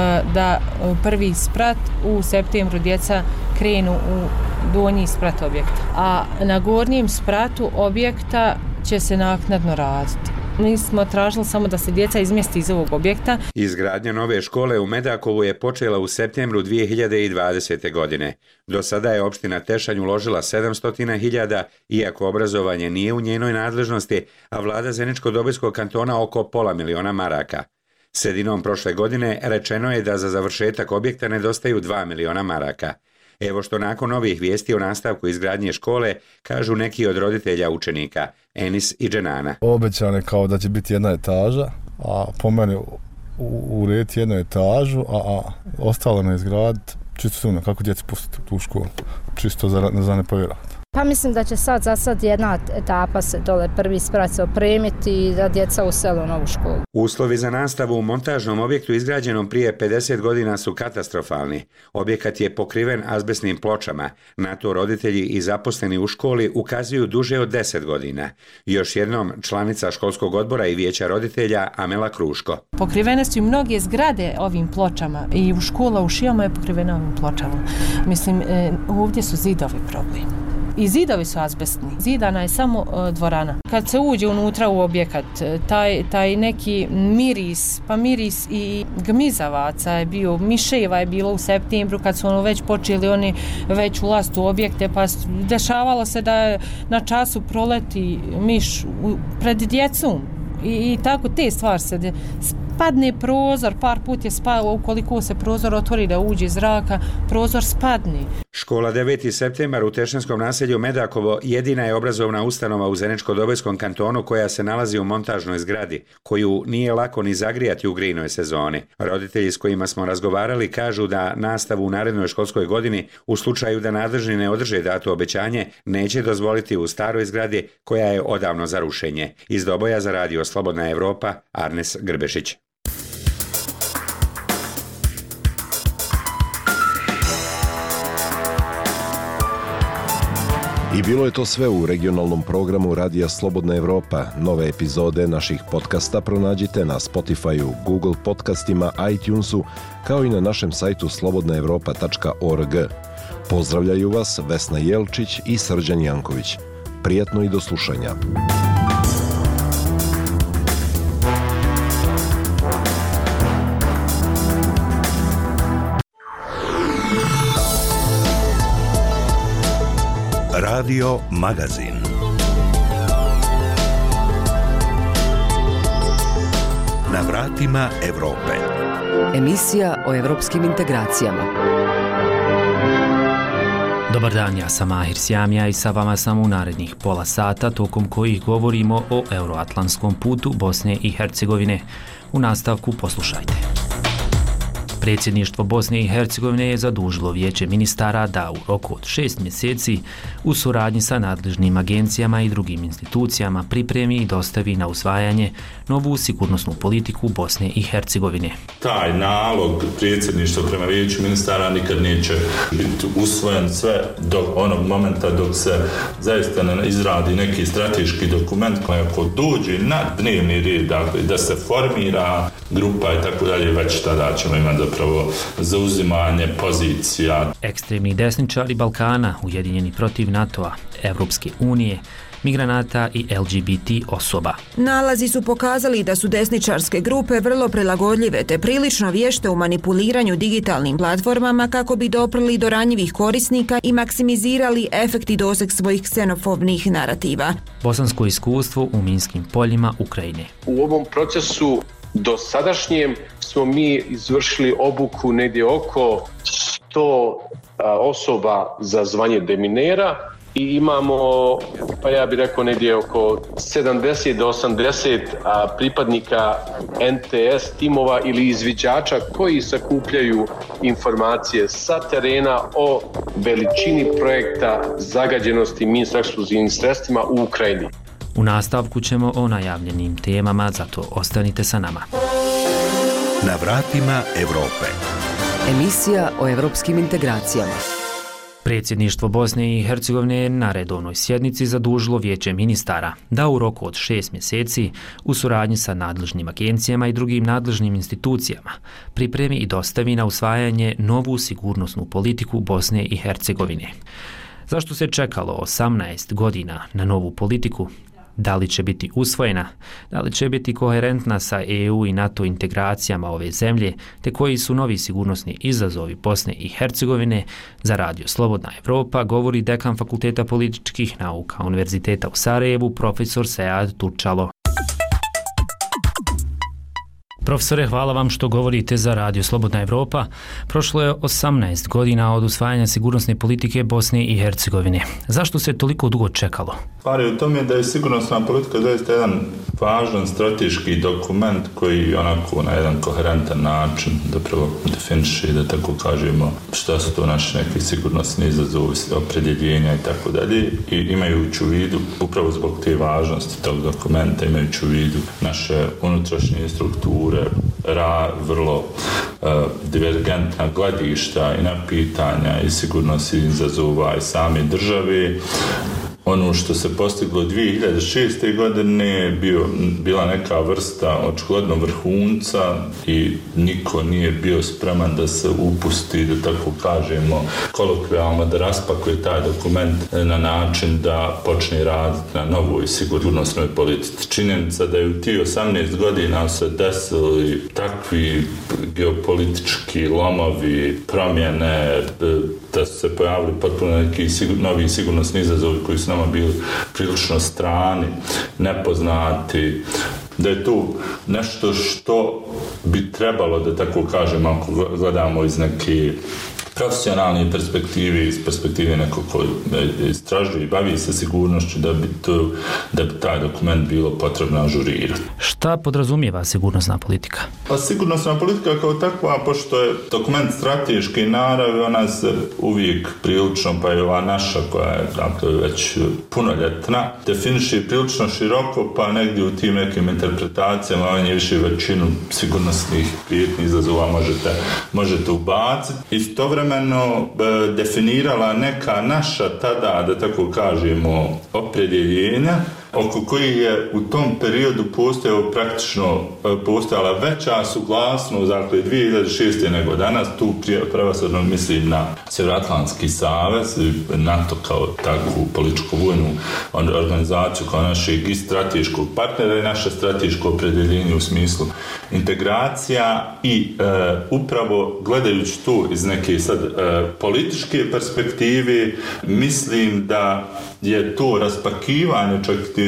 da prvi sprat u septembru djeca krenu u donji sprat objekta. A na gornjem spratu objekta će se naknadno raditi. Mi smo tražili samo da se djeca izmjesti iz ovog objekta.
Izgradnja nove škole u Medakovu je počela u septembru dvije hiljade dvadesete. godine. Do sada je opština Tešanj uložila sedamsto hiljada, iako obrazovanje nije u njenoj nadležnosti, a vlada Zeničko-Dobojskog kantona oko pola miliona maraka. Sredinom prošle godine rečeno je da za završetak objekta nedostaju dva miliona maraka. Evo što nakon ovih vijesti o nastavku izgradnje škole kažu neki od roditelja učenika, Enis i Dženana.
Obećano je kao da će biti jedna etaža, a po mene urediti jednu etažu, a, a ostalo ne izgraditi, čisto sumnjam kako djeci pustiti u tu školu, čisto za, za ne povjerovati.
Pa mislim da će sad za sad jedna etapa se dole prvi sprat se opremiti i da djeca usele u novu školu.
Uslovi za nastavu u montažnom objektu izgrađenom prije pedeset godina su katastrofalni. Objekat je pokriven azbestnim pločama. Na to roditelji i zaposleni u školi ukazuju duže od deset godina. Još jednom članica školskog odbora i vijeća roditelja Amela Kruško.
Pokrivene su i mnoge zgrade ovim pločama i u škola u Šijama je pokrivena ovim pločama. Mislim, ovdje su zidovi problem. I zidovi su azbestni. Zidana je samo uh, dvorana. Kad se uđe unutra u objekat, taj, taj neki miris, pa miris i gmizavaca je bio, miševa je bilo u septembru kad su ono već počeli oni već ulaziti u objekte, pa dešavalo se da na času proleti miš u, pred djecom. I, I tako te stvari se padne prozor, par put je spao, ukoliko se prozor otvori da uđe zraka, prozor spadne.
Škola deveti septembar u Tešinskom naselju Medakovo jedina je obrazovna ustanova u Zeničko-Dobojskom kantonu koja se nalazi u montažnoj zgradi, koju nije lako ni zagrijati u grijnoj sezoni. Roditelji s kojima smo razgovarali kažu da nastavu u narednoj školskoj godini, u slučaju da nadležni ne održe dato obećanje, neće dozvoliti u staroj zgradi koja je odavno za rušenje. Iz Doboja za radio Slobodna Evropa, Arnes Grbešić.
I bilo je to sve u regionalnom programu Radija Slobodna Evropa. Nove epizode naših podcasta pronađite na Spotify-u, Google podcastima, iTunesu, kao i na našem sajtu slobodna evropa tačka org. Pozdravljaju vas Vesna Jelčić i Srđan Janković. Prijatno i do slušanja.
Radio Magazin. Na vratima Evrope.
Emisija o evropskim integracijama.
Dobar dan, ja sam Mahir Sjamija i sa vama sam u narednih pola sata tokom kojih govorimo o euroatlantskom putu Bosne i Hercegovine. U nastavku poslušajte. Predsjedništvo Bosne i Hercegovine je zadužilo Vijeće ministara da u roku od šest mjeseci u suradnji sa nadležnim agencijama i drugim institucijama pripremi i dostavi na usvajanje novu sigurnosnu politiku Bosne i Hercegovine.
Taj nalog predsjedništva prema Vijeću ministara nikad neće biti usvojen sve do onog momenta dok se zaista ne izradi neki strateški dokument koji ako dođe na dnevni red, dakle, da se formira grupa i tako dalje, već tada ćemo imati zapravo zauzimanje pozicija.
Ekstremni desničari Balkana, ujedinjeni protiv NATO-a, Evropske unije, migranata i L G B T osoba.
Nalazi su pokazali da su desničarske grupe vrlo prilagodljive te prilično vješte u manipuliranju digitalnim platformama kako bi doprli do ranjivih korisnika i maksimizirali efekt i doseg svojih ksenofobnih narativa.
Bosansko iskustvo u minskim poljima Ukrajine.
U ovom procesu do sadašnjem smo mi izvršili obuku negdje oko sto osoba za zvanje deminera i imamo, pa ja bih rekao, negdje oko sedamdeset do osamdeset pripadnika N T S timova ili izviđača koji sakupljaju informacije sa terena o veličini projekta zagađenosti minsko-eksplozivnim sredstvima u Ukrajini.
U nastavku ćemo o najavljenim temama, zato ostanite sa nama.
Na vratima Evrope.
Emisija o evropskim integracijama.
Predsjedništvo Bosne i Hercegovine je na redovnoj sjednici zadužilo Vijeće ministara da u roku od šest mjeseci u suradnji sa nadležnim agencijama i drugim nadležnim institucijama pripremi i dostavi na usvajanje novu sigurnosnu politiku Bosne i Hercegovine. Zašto se čekalo osamnaest godina na novu politiku? Da li će biti usvojena? Da li će biti koherentna sa E U i NATO integracijama ove zemlje? Te koji su novi sigurnosni izazovi Bosne i Hercegovine? Za radio Slobodna Evropa govori dekan Fakulteta političkih nauka Univerziteta u Sarajevu, profesor Sead Turčalo. Profesore, hvala vam što govorite za radio Slobodna Evropa. Prošlo je osamnaest godina od usvajanja sigurnosne politike Bosne i Hercegovine. Zašto se toliko dugo čekalo?
Stvar je u tome da je sigurnosna politika zaista jedan važan strateški dokument koji onako na jedan koherentan način zapravo definiše, da tako kažemo, šta su to naši neki sigurnosni izazovi, opredjeljenja i tako dalje. I imajući u vidu, upravo zbog te važnosti tog dokumenta, imajući u vidu naše unutrašnje strukture, ra, vrlo uh, divergentna gledišta i na pitanja i sigurnosti izazova i same države. Ono što se postiglo dvije hiljade šeste. godine bio, bila neka vrsta očigledno vrhunca i niko nije bio spreman da se upusti, da tako kažemo, kolokvijalno da raspakuje taj dokument na način da počne raditi na novoj sigurnosnoj politici. Činjenica da je u tih osamnaest godina se desili takvi geopolitički lomovi, promjene, da su se pojavili potpuno neki sigur, novi sigurnosni izazovi koji su nama bili prilično strani, nepoznati, da je tu nešto što bi trebalo, da tako kažem, ako gledamo iz neke profesionalne perspektive, iz perspektive nekog ko istražuje i bavi se sigurnošću, da bi, to, da bi taj dokument bilo potrebno ažurirati.
Šta podrazumijeva sigurnosna politika?
Pa sigurnosna politika kao takva, pošto je dokument strateške naravi, ona se uvijek prilično, pa je ova naša koja je dakle, već punoljetna, definiše prilično široko, pa negdje u tim nekim interpretacijama, on je više većinu sigurnosnih prijetnih izazova možete, možete ubaciti. Istovremeno definirala neka naša tada, da tako kažemo, opredjeljenja, oko kojih je u tom periodu postojao praktično postojala veća suglasnost, dakle dvije hiljade šeste nego danas, tu prevashodno mislim na Sjevernoatlantski savez, NATO kao takvu političko-vojnu organizaciju kao našeg i strateškog partnera i naše strateško opredjeljenje u smislu integracija i e, upravo gledajući tu iz neke sad e, političke perspektive, mislim da je to raspakivanje čak te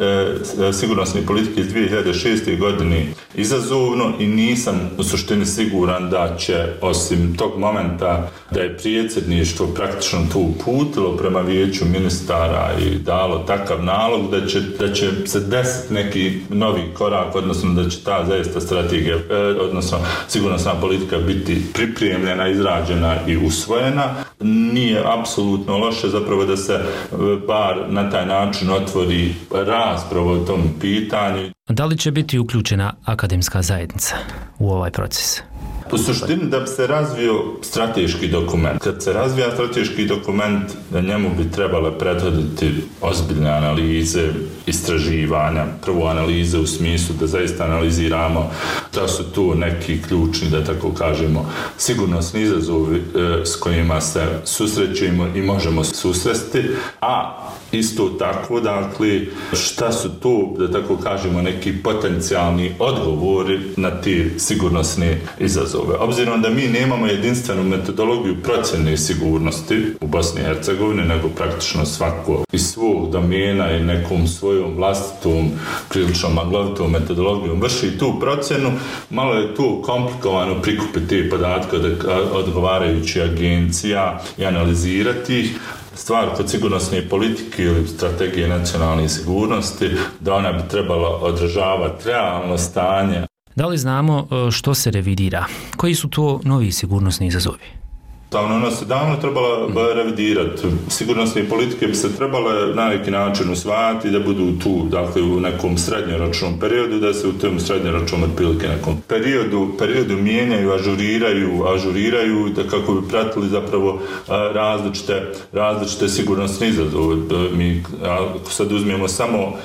e, sigurnosne politike iz dvije hiljade šeste. godine izazovno i nisam u suštini siguran da će, osim tog momenta da je predsjedništvo praktično to uputilo prema vijeću ministara i dalo takav nalog, da će, da će se desiti neki novi korak, odnosno da će ta zaista strategija, e, odnosno sigurnosna politika biti pripremljena, izrađena i usvojena. Nije apsolutno loše zapravo da se bar na taj način otvori rasprava o tom pitanju.
Da li će biti uključena akademska zajednica u ovaj proces?
U suštini da bi se razvio strateški dokument. Kad se razvija strateški dokument, njemu bi trebale prethoditi ozbiljne analize, istraživanja, prvo analize u smislu da zaista analiziramo da su tu neki ključni, da tako kažemo, sigurnosni izazovi e, s kojima se susrećemo i možemo susresti, a isto tako, dakle, šta su tu, da tako kažemo, neki potencijalni odgovori na te sigurnosne izazove. Obzirom da mi nemamo jedinstvenu metodologiju procjene sigurnosti u Bosni i Hercegovini, nego praktično svako iz svog domena i nekom svojom vlastitom, prilično maglovitom metodologijom vrši tu procjenu, malo je tu komplikovano prikupiti te podatke od odgovarajućih agencija i analizirati ih. Stvar kod sigurnosne politike ili strategije nacionalne sigurnosti, da ona bi trebala odražavati realno stanje.
Da li znamo što se revidira? Koji su to novi sigurnosni izazovi?
Davno, ona se davno trebala revidirati. Sigurnosne politike bi se trebale na neki način usvajati da budu tu, dakle, u nekom srednjoročnom periodu, da se u tom srednjoročnom otprilike nekom periodu, periodu mijenjaju, ažuriraju, ažuriraju, da kako bi pratili zapravo različite, različite sigurnosne izazove. Mi, ako sad uzmemo samo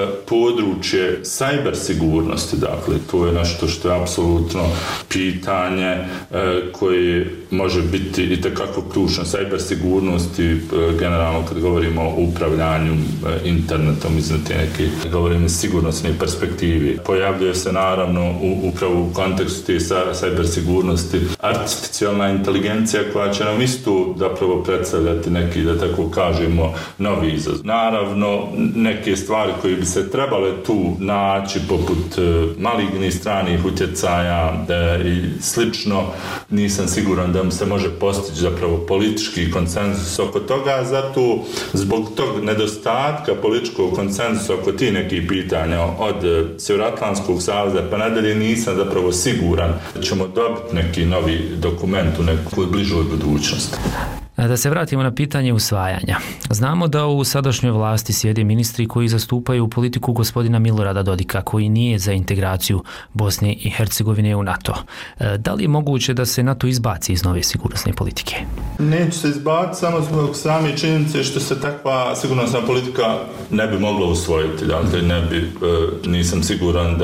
područje cyber sigurnosti, dakle, to je nešto što je apsolutno pitanje koje može biti i takako ključno. Cyber sigurnosti, generalno kad govorimo o upravljanju internetom iz neke, govorimo sigurnosne perspektivi. Pojavljuje se naravno u, upravo u kontekstu te cyber sigurnosti artificijalna inteligencija koja će nam isto zapravo predstavljati neki, da tako kažemo, novi izazov. Naravno, neke stvari koje bi se trebale tu naći, poput malignih stranih utjecaja i slično, nisam siguran da se može postići zapravo politički konsenzus oko toga, zato zbog tog nedostatka političkog konsenzusa oko tih nekih pitanja od Sjevernoatlantskog saveza pa nadalje nisam zapravo siguran da ćemo dobiti neki novi dokument u nekoj bližoj budućnosti.
Da se vratimo na pitanje usvajanja. Znamo da u sadašnjoj vlasti sjede ministri koji zastupaju politiku gospodina Milorada Dodika, koji nije za integraciju Bosne i Hercegovine u NATO. Da li je moguće da se NATO izbaci iz nove sigurnosne politike?
Neće se izbaciti samo zbog same činjenice što se takva sigurnosna politika ne bi mogla usvojiti. Dakle, ne bi, nisam siguran da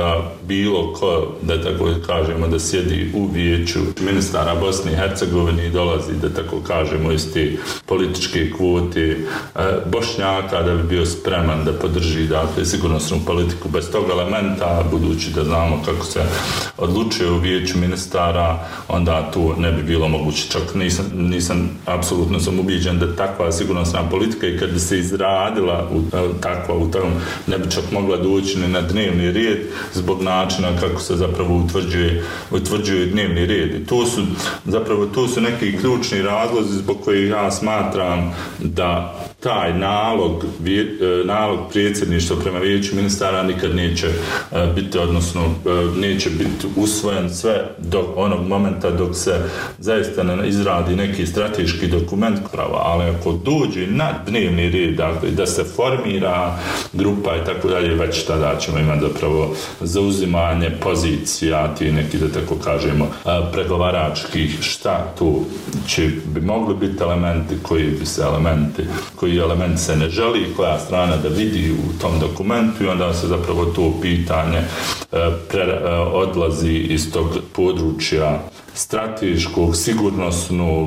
bilo ko, da tako kažemo, da sjedi u vijeću ministara Bosne i Hercegovine i dolazi, da tako kažemo, iz te političke kvote Bošnjaka, da bi bio spreman da podrži, dakle, sigurnosnu politiku. Bez tog elementa, budući da znamo kako se odlučuje u vijeću ministara, onda tu ne bi bilo moguće. Čak nisam, nisam apsolutno sam ubiđen da takva sigurnosna politika i kad bi se izradila u, takva u tom, ne bi čak mogla doći ni na dnevni red zbog načina kako se zapravo utvrđuje, utvrđuje dnevni red. I to su zapravo to su neki ključni razlozi zbog kojih ja smatram da taj nalog, nalog predsjedništva prema vijeću ministara nikad neće biti, odnosno neće biti usvojen sve do onog momenta dok se zaista ne izradi neki strateški dokument prava, ali ako dođe na dnevni red, dakle, da se formira grupa i tako dalje, već tada ćemo imati zapravo zauzimanje pozicija, ti neki, da tako kažemo, pregovaračkih, šta tu će bi mogli biti elementi, koji bi se elementi, koji element se ne želi, koja strana da vidi u tom dokumentu i onda se zapravo to pitanje pre, odlazi iz tog područja strateškog, sigurnosnog,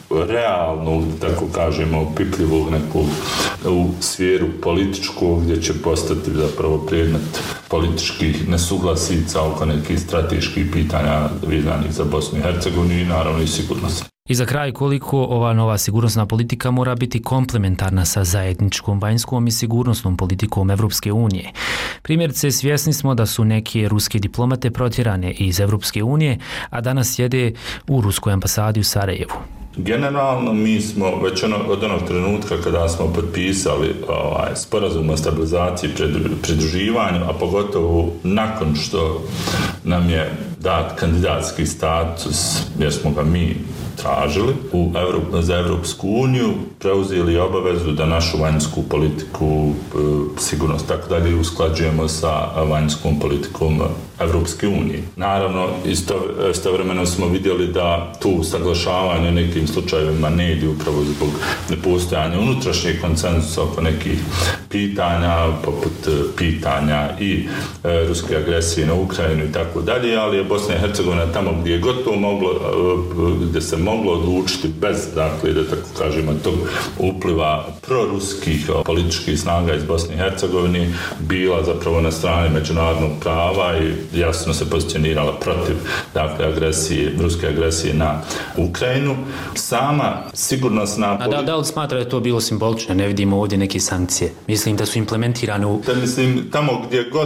realnog, tako kažemo, pipljivog nekog u sferu političkog, gdje će postati zapravo predmet političkih nesuglasica oko nekih strateških pitanja vezanih za Bosnu i Hercegovinu i naravno i sigurnost.
I za kraj, koliko ova nova sigurnosna politika mora biti komplementarna sa zajedničkom vanjskom i sigurnosnom politikom Evropske unije. Primjerice, svjesni smo da su neke ruske diplomate protjerane iz Evropske unije, a danas sjede u ruskoj ambasadi u Sarajevu.
Generalno mi smo već ono, od onog trenutka kada smo potpisali ovaj, sporazum o stabilizaciji i pridruživanju, a pogotovo nakon što nam je dat kandidatski status, jer smo ga mi tražili u Evrop, za Evropsku uniju, preuzeli obavezu da našu vanjsku politiku, sigurnost tako dalje, usklađujemo sa vanjskom politikom Evropske unije. Naravno, istovremeno smo vidjeli da tu saglašavanje u nekim slučajevima ne ide upravo zbog nepostojanja unutrašnjeg konsenzusa oko nekih pitanja, poput pitanja i e, ruske agresije na Ukrajinu i tako dalje, ali je Bosna i Hercegovina tamo gdje je gotovo moglo, gdje se moglo odlučiti bez, dakle, da tako kažemo, tog upliva proruskih političkih snaga iz Bosne i Hercegovine, bila zapravo na strani međunarodnog prava i jasno se pozicionirala protiv, dakle, agresije, ruske agresije na Ukrajinu. Sama sigurnosna
politika... A da, da li smatra da je to bilo simbolično? Ne vidimo ovdje neke sankcije. Mislim da su implementirane u...
Da, mislim, tamo gdje god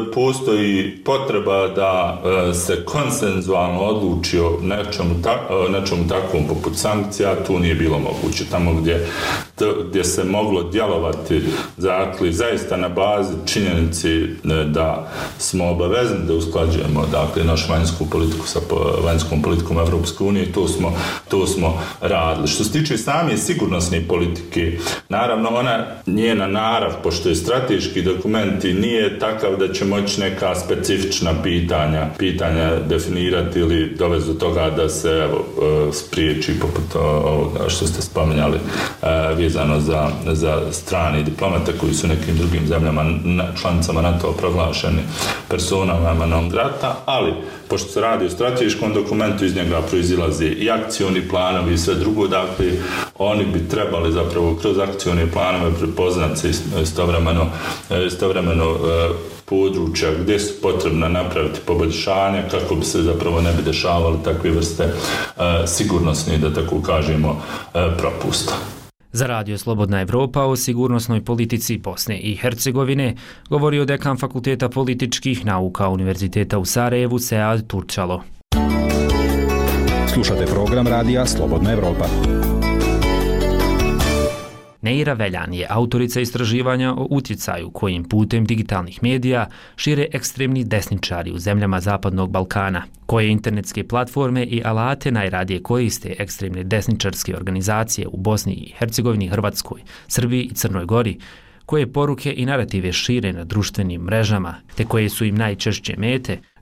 postoji potreba da se konsenzualno odluči o nečemu, ta, nečemu takvom poput sankcija, tu nije bilo moguće. Tamo gdje, gdje se moglo djelovati, dakle, zaista na bazi činjenici da smo obavezni da usklađujemo, dakle, našu vanjsku politiku sa vanjskom politikom Evropske unije, to smo, to smo radili. Što se tiče same sigurnosne politike, naravno, ona njena narav, pošto je strateški dokument i nije takav da će moći neka specifična pitanja, pitanja definirati ili dovesti do toga da se, evo, spriječi poput ovoga što ste spominjali, vezano za, za strane diplomate koji su nekim drugim zemljama, članicama NATO proglašeni personama non grata, ali pošto se radi o strateškom dokumentu, iz njega proizilaze i akcioni planovi i sve drugo, dakle, oni bi trebali zapravo kroz akcione planove prepoznati se istovremeno, istovremeno područja gdje su potrebna napraviti poboljšanja kako bi se zapravo ne bi dešavali takve vrste uh, sigurnosne, da tako kažemo, uh, propusta.
Za Radio Slobodna Evropa o sigurnosnoj politici Bosne i Hercegovine govorio dekan Fakulteta političkih nauka Univerziteta u Sarajevu Sead Turčalo.
Slušate program Radija Slobodna Evropa.
Neira Veljan je autorica istraživanja o utjecaju kojim putem digitalnih medija šire ekstremni desničari u zemljama Zapadnog Balkana, koje internetske platforme i alate najradije koriste ekstremne desničarske organizacije u Bosni i Hercegovini, Hrvatskoj, Srbiji i Crnoj Gori, koje poruke i narative šire na društvenim mrežama, te koje su im najčešće mete,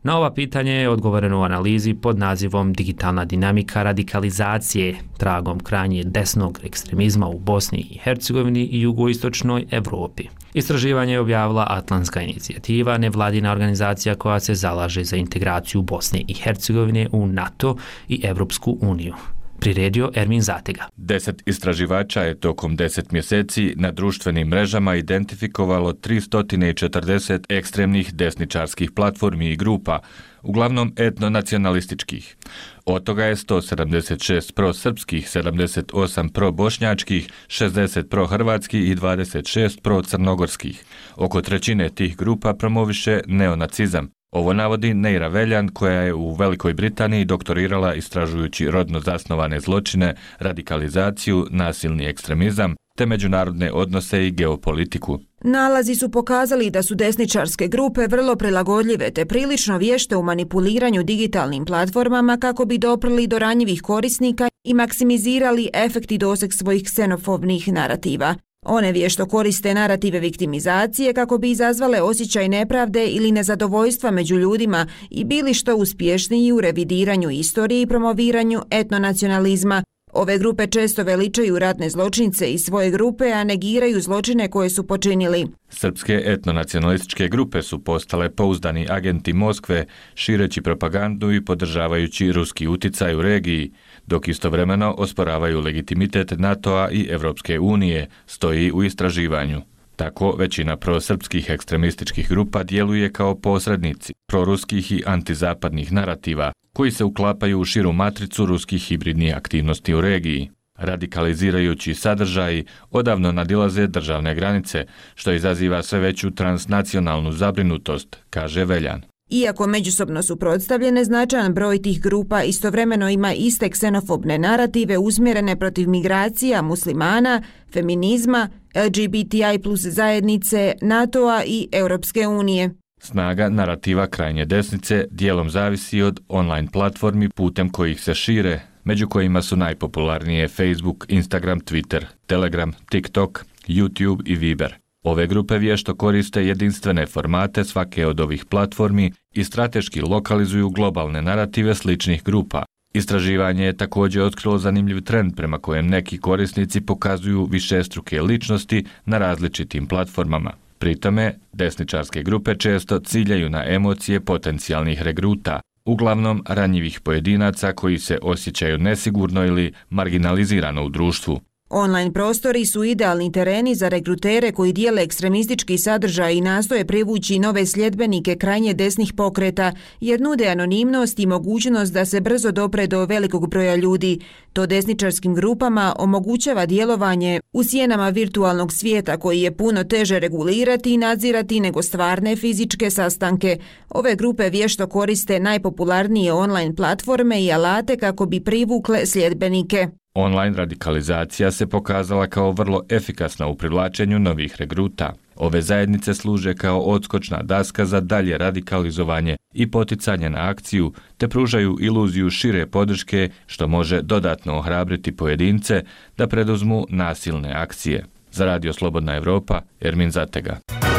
Na ova pitanje je odgovoreno u analizi pod nazivom Digitalna dinamika radikalizacije tragom krajnje desnog ekstremizma u Bosni i Hercegovini i jugoistočnoj Evropi. Istraživanje je objavila Atlantska inicijativa, nevladina organizacija koja se zalaže za integraciju Bosne i Hercegovine u NATO i Evropsku uniju. Priredio Ermin Zatega.
Deset istraživača je tokom deset mjeseci na društvenim mrežama identifikovalo tristo četrdeset ekstremnih desničarskih platformi i grupa, uglavnom etnonacionalističkih. Od toga je sto sedamdeset šest prosrpskih, sedamdeset osam probošnjačkih, šezdeset prohrvatskih i dvadeset šest procrnogorskih. Oko trećine tih grupa promoviše neonacizam. Ovo navodi Neira Veljan, koja je u Velikoj Britaniji doktorirala istražujući rodno zasnovane zločine, radikalizaciju, nasilni ekstremizam, te međunarodne odnose i geopolitiku.
Nalazi su pokazali da su desničarske grupe vrlo prilagodljive te prilično vješte u manipuliranju digitalnim platformama kako bi doprli do ranjivih korisnika i maksimizirali efekt i doseg svojih ksenofobnih narativa. One vješto koriste narative viktimizacije kako bi izazvale osjećaj nepravde ili nezadovoljstva među ljudima i bili što uspješniji u revidiranju istorije i promoviranju etnonacionalizma. Ove grupe često veličaju ratne zločince iz svoje grupe, a negiraju zločine koje su počinili.
Srpske etnonacionalističke grupe su postale pouzdani agenti Moskve, šireći propagandu i podržavajući ruski uticaj u regiji, dok istovremeno osporavaju legitimitet NATO-a i Evropske unije, stoji u istraživanju. Tako, većina prosrpskih ekstremističkih grupa djeluje kao posrednici proruskih i antizapadnih narativa, koji se uklapaju u širu matricu ruskih hibridnih aktivnosti u regiji. Radikalizirajući sadržaji odavno nadilaze državne granice, što izaziva sve veću transnacionalnu zabrinutost, kaže Veljan.
Iako međusobno suprotstavljene, značajan broj tih grupa istovremeno ima iste ksenofobne narative usmjerene protiv migracija, muslimana, feminizma, L G B T I plus zajednice, NATO-a i Europske unije.
Snaga narativa krajnje desnice dijelom zavisi od online platformi putem kojih se šire, među kojima su najpopularnije Facebook, Instagram, Twitter, Telegram, TikTok, YouTube i Viber. Ove grupe vješto koriste jedinstvene formate svake od ovih platformi i strateški lokalizuju globalne narative sličnih grupa. Istraživanje je također otkrilo zanimljiv trend prema kojem neki korisnici pokazuju višestruke ličnosti na različitim platformama. Pri tome, desničarske grupe često ciljaju na emocije potencijalnih regruta, uglavnom ranjivih pojedinaca koji se osjećaju nesigurno ili marginalizirano u društvu.
Online prostori su idealni tereni za regrutere koji dijele ekstremistički sadržaj i nastoje privući nove sljedbenike krajnje desnih pokreta, jer nude anonimnost i mogućnost da se brzo dopre do velikog broja ljudi. To desničarskim grupama omogućava djelovanje u sjenama virtualnog svijeta koji je puno teže regulirati i nadzirati nego stvarne fizičke sastanke. Ove grupe vješto koriste najpopularnije online platforme i alate kako bi privukle sljedbenike.
Online radikalizacija se pokazala kao vrlo efikasna u privlačenju novih regruta. Ove zajednice služe kao odskočna daska za dalje radikalizovanje i poticanje na akciju, te pružaju iluziju šire podrške što može dodatno ohrabriti pojedince da preduzmu nasilne akcije. Za Radio Slobodna Evropa, Ermin Zatega.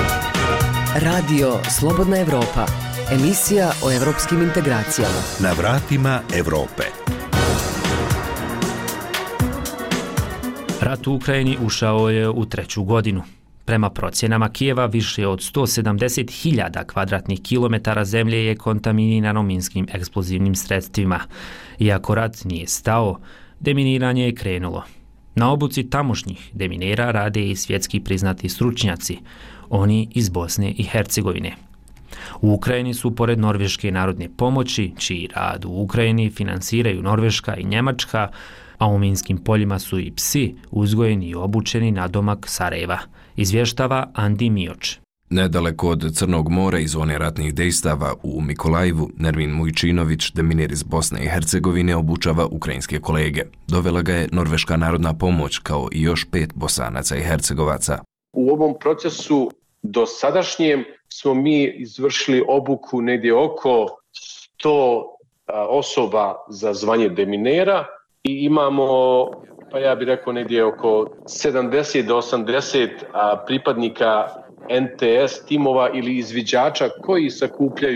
Radio Slobodna Evropa, emisija o evropskim integracijama.
Na vratima Evrope.
Rat u Ukrajini ušao je u treću godinu. Prema procjenama Kijeva, više od sto sedamdeset hiljada kvadratnih kilometara zemlje je kontaminirano minskim eksplozivnim sredstvima. Iako rat nije stao, deminiranje je krenulo. Na obuci tamošnjih deminera rade i svjetski priznati stručnjaci, oni iz Bosne i Hercegovine. U Ukrajini su, pored Norveške narodne pomoći, čiji rad u Ukrajini finansiraju Norveška i Njemačka, a u minskim poljima su i psi uzgojeni i obučeni na domak Sarajeva, izvještava Andi Mioč.
Nedaleko od Crnog mora i zone ratnih dejstava u Mikolajivu, Nermin Mujčinović, deminer iz Bosne i Hercegovine, obučava ukrajinske kolege. Dovela ga je Norveška narodna pomoć, kao i još pet Bosanaca i Hercegovaca.
U ovom procesu do sadašnjem smo mi izvršili obuku negdje oko sto osoba za zvanje deminera i imamo, pa ja bih rekao, negdje oko sedamdeset do osamdeset pripadnika N T S timova ili izviđača koji sakupljaju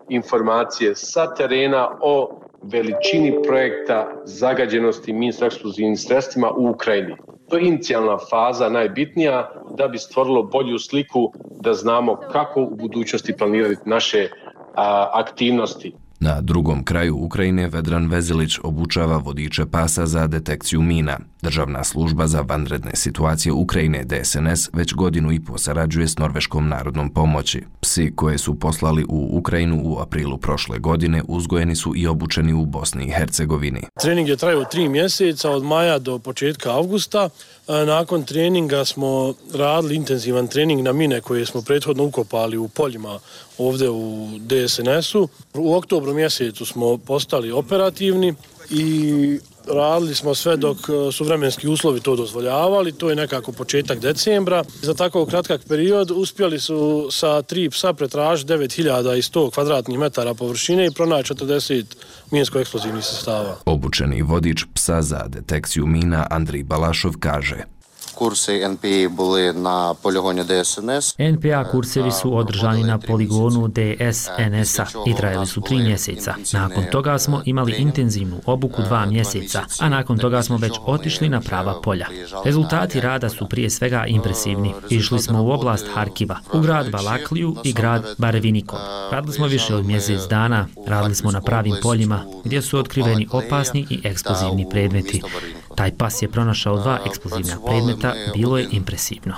informacije sa terena o veličini projekta zagađenosti minsko-eksplozivnim sredstvima u Ukrajini. To je inicijalna faza, najbitnija, da bi stvorilo bolju sliku da znamo kako u budućnosti planirati naše a, aktivnosti.
Na drugom kraju Ukrajine Vedran Vezilić obučava vodiče pasa za detekciju mina. Državna služba za vanredne situacije Ukrajine D S N S već godinu i po sarađuje s Norveškom narodnom pomoći. Psi koje su poslali u Ukrajinu u aprilu prošle godine uzgojeni su i obučeni u Bosni i Hercegovini.
Trening je trajao tri mjeseca od maja do početka avgusta. Nakon treninga smo radili intenzivan trening na mine koje smo prethodno ukopali u poljima ovdje u D S N S-u. U oktobru mjesecu smo postali operativni i radili smo sve dok su vremenski uslovi to dozvoljavali, to je nekako početak decembra. Za tako kratak period uspjeli su sa tri psa pretražiti devet hiljada sto kvadratnih metara površine i pronaći četrdeset minsko-eksplozivnih sredstava.
Obučeni vodič psa za detekciju mina Andrij Balašov kaže:
Kursi N P A bili na poligonu D S N S.
N P A kursevi su održani na poligonu D S N S-a i trajali su tri mjeseca. Nakon toga smo imali intenzivnu obuku dva mjeseca, a nakon toga smo već otišli na prava polja. Rezultati rada su prije svega impresivni. Išli smo u oblast Harkiva, u grad Balakliju i grad Barevinikov. Radili smo više od mjesec dana, radili smo na pravim poljima gdje su otkriveni opasni i eksplozivni predmeti. Taj pas je pronašao dva eksplozivna predmeta, bilo je impresivno.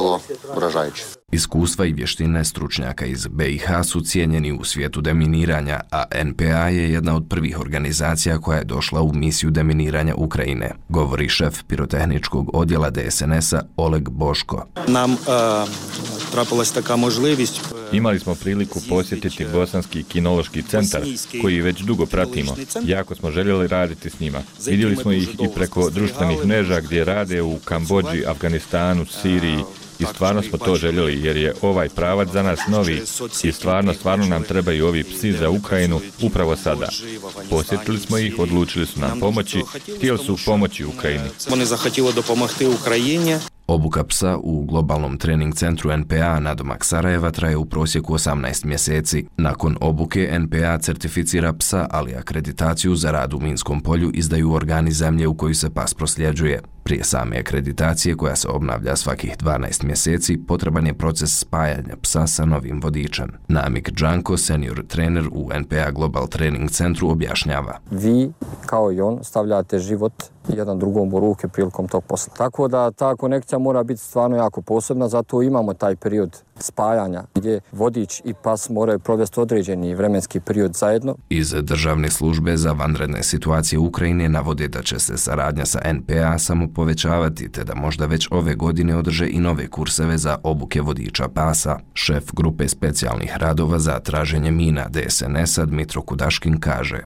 Iskustva i vještine stručnjaka iz B i H su cijenjeni u svijetu deminiranja, a N P A je jedna od prvih organizacija koja je došla u misiju deminiranja Ukrajine, govori šef pirotehničkog odjela D S N S-a Oleg Boško.
Nam uh, trapilась taka možlivist.
Imali smo priliku posjetiti Bosanski kinološki centar, koji već dugo pratimo. Jako smo željeli raditi s njima. Vidjeli smo ih i preko društvenih mreža gdje rade u Kambodži, Afganistanu, Siriji. I stvarno smo to željeli jer je ovaj pravac za nas novi i stvarno, stvarno nam trebaju ovi psi za Ukrajinu upravo sada. Posjetili smo ih, odlučili su nam pomoći, htjeli su pomoći Ukrajini.
Oni zahtjeli dopomogti Ukrajini.
Obuka psa u globalnom trening centru N P A nadomak Sarajeva traje u prosjeku osamnaest mjeseci. Nakon obuke N P A certificira psa, ali akreditaciju za rad u minskom polju izdaju organi zemlje u koju se pas prosljeđuje. Prije same akreditacije, koja se obnavlja svakih dvanaest mjeseci, potreban je proces spajanja psa sa novim vodičem. Namik Džanko, senior trener u N P A Global Training Centru, objašnjava.
Vi, kao i on, stavljate život jedan drugom u ruke prilikom tog posla. Tako da ta konekcija mora biti stvarno jako posebna, zato imamo taj period spajanja gdje vodič i pas moraju provesti određeni vremenski period zajedno.
Iz Državne službe za vanredne situacije Ukrajine navode da će se saradnja sa N P A samo povećavati, te da možda već ove godine održe i nove kurseve za obuke vodiča pasa. Šef grupe specijalnih radova za traženje mina D S N S-a Dmitro Kudaškin kaže: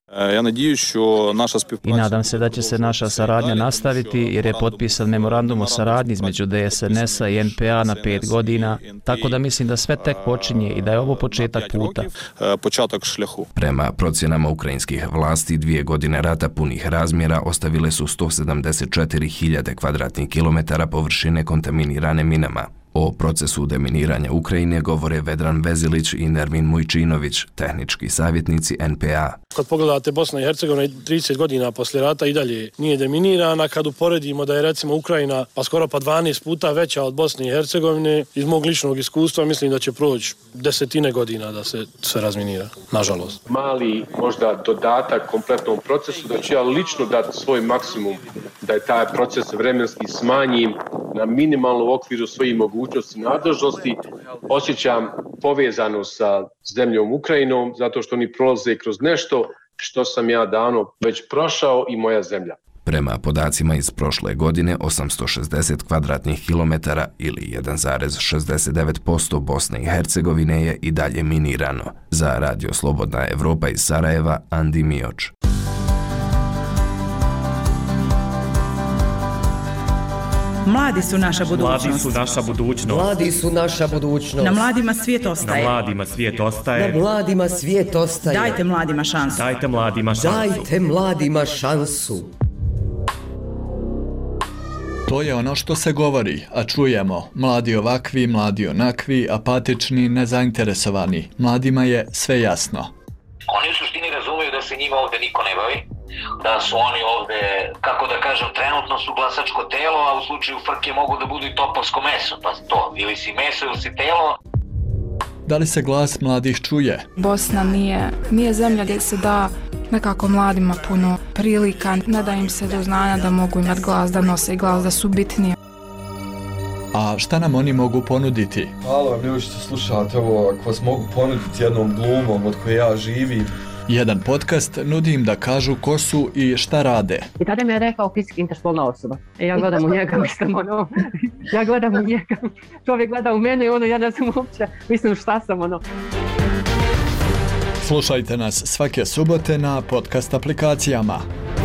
I nadam se da će se naša saradnja nastaviti jer je potpisan memorandum o saradnji između D S N S-a i N P A na pet godina, tako da mislim da sve tek počinje i da je ovo početak puta.
Prema procjenama ukrajinskih vlasti, dvije godine rata punih razmjera ostavile su sto sedamdeset četiri hiljade kvadratnih kilometara površine kontaminirane minama. O procesu deminiranja Ukrajine govore Vedran Vezilić i Nermin Mujčinović, tehnički savjetnici N P A.
Kad pogledate Bosna i Hercegovina trideset godina poslije rata i dalje nije deminirana, kad uporedimo da je recimo Ukrajina pa skoro pa dvanaest puta veća od Bosne i Hercegovine, iz mog ličnog iskustva mislim da će proći desetine godina da se sve razminira, nažalost.
Mali možda dodatak kompletnom procesu, da ću ja lično dati svoj maksimum da je taj proces vremenski smanjim na minimalnu okviru svojih mogućnosti i nadležnosti. Osjećam povezano sa zemljom Ukrajinom zato što oni prolaze kroz nešto što sam ja davno već prošao i moja zemlja.
Prema podacima iz prošle godine, osamsto šezdeset kvadratnih kilometara ili jedan zarez šezdeset devet posto Bosne i Hercegovine je i dalje minirano. Za Radio Slobodna Evropa iz Sarajeva, Andi Mioč.
Mladi su naša budućnost.
Mladi su naša budućnost.
Mladi su naša budućnost.
Na mladima svijet ostaje.
Na mladima svijet ostaje.
Na mladima svijet ostaje.
Dajte mladima šansu.
Dajte mladima šansu.
Dajte mladima šansu.
To je ono što se govori, a čujemo. Mladi ovakvi, mladi onakvi, apatični, nezainteresovani. Mladima je sve jasno.
se njima ovde niko ne bavi, da su oni ovde, kako da kažem, trenutno su glasačko telo, a u slučaju frke mogu da budu i topovsko meso, pa to, ili si meso ili si telo.
Da li se glas mladih čuje?
Bosna nije, nije zemlja gdje se da nekako mladima puno prilika, ne da im se do znanja da mogu imati glas, da nose glas, da su bitnije.
A šta nam oni mogu ponuditi?
Hvala vam ljudi što slušate ovo, ako vas mogu ponuditi jednom glumom od koje ja živim.
Jedan podcast nudi im da kažu ko su i šta rade.
I tada mi je rekao fizički interspolna osoba. E ja gledam u njega, mislim ono, ja gledam u njega, čovjek gleda u mene i ono, ja ne znam uopće, mislim šta sam ono.
Slušajte nas svake subote na podcast aplikacijama.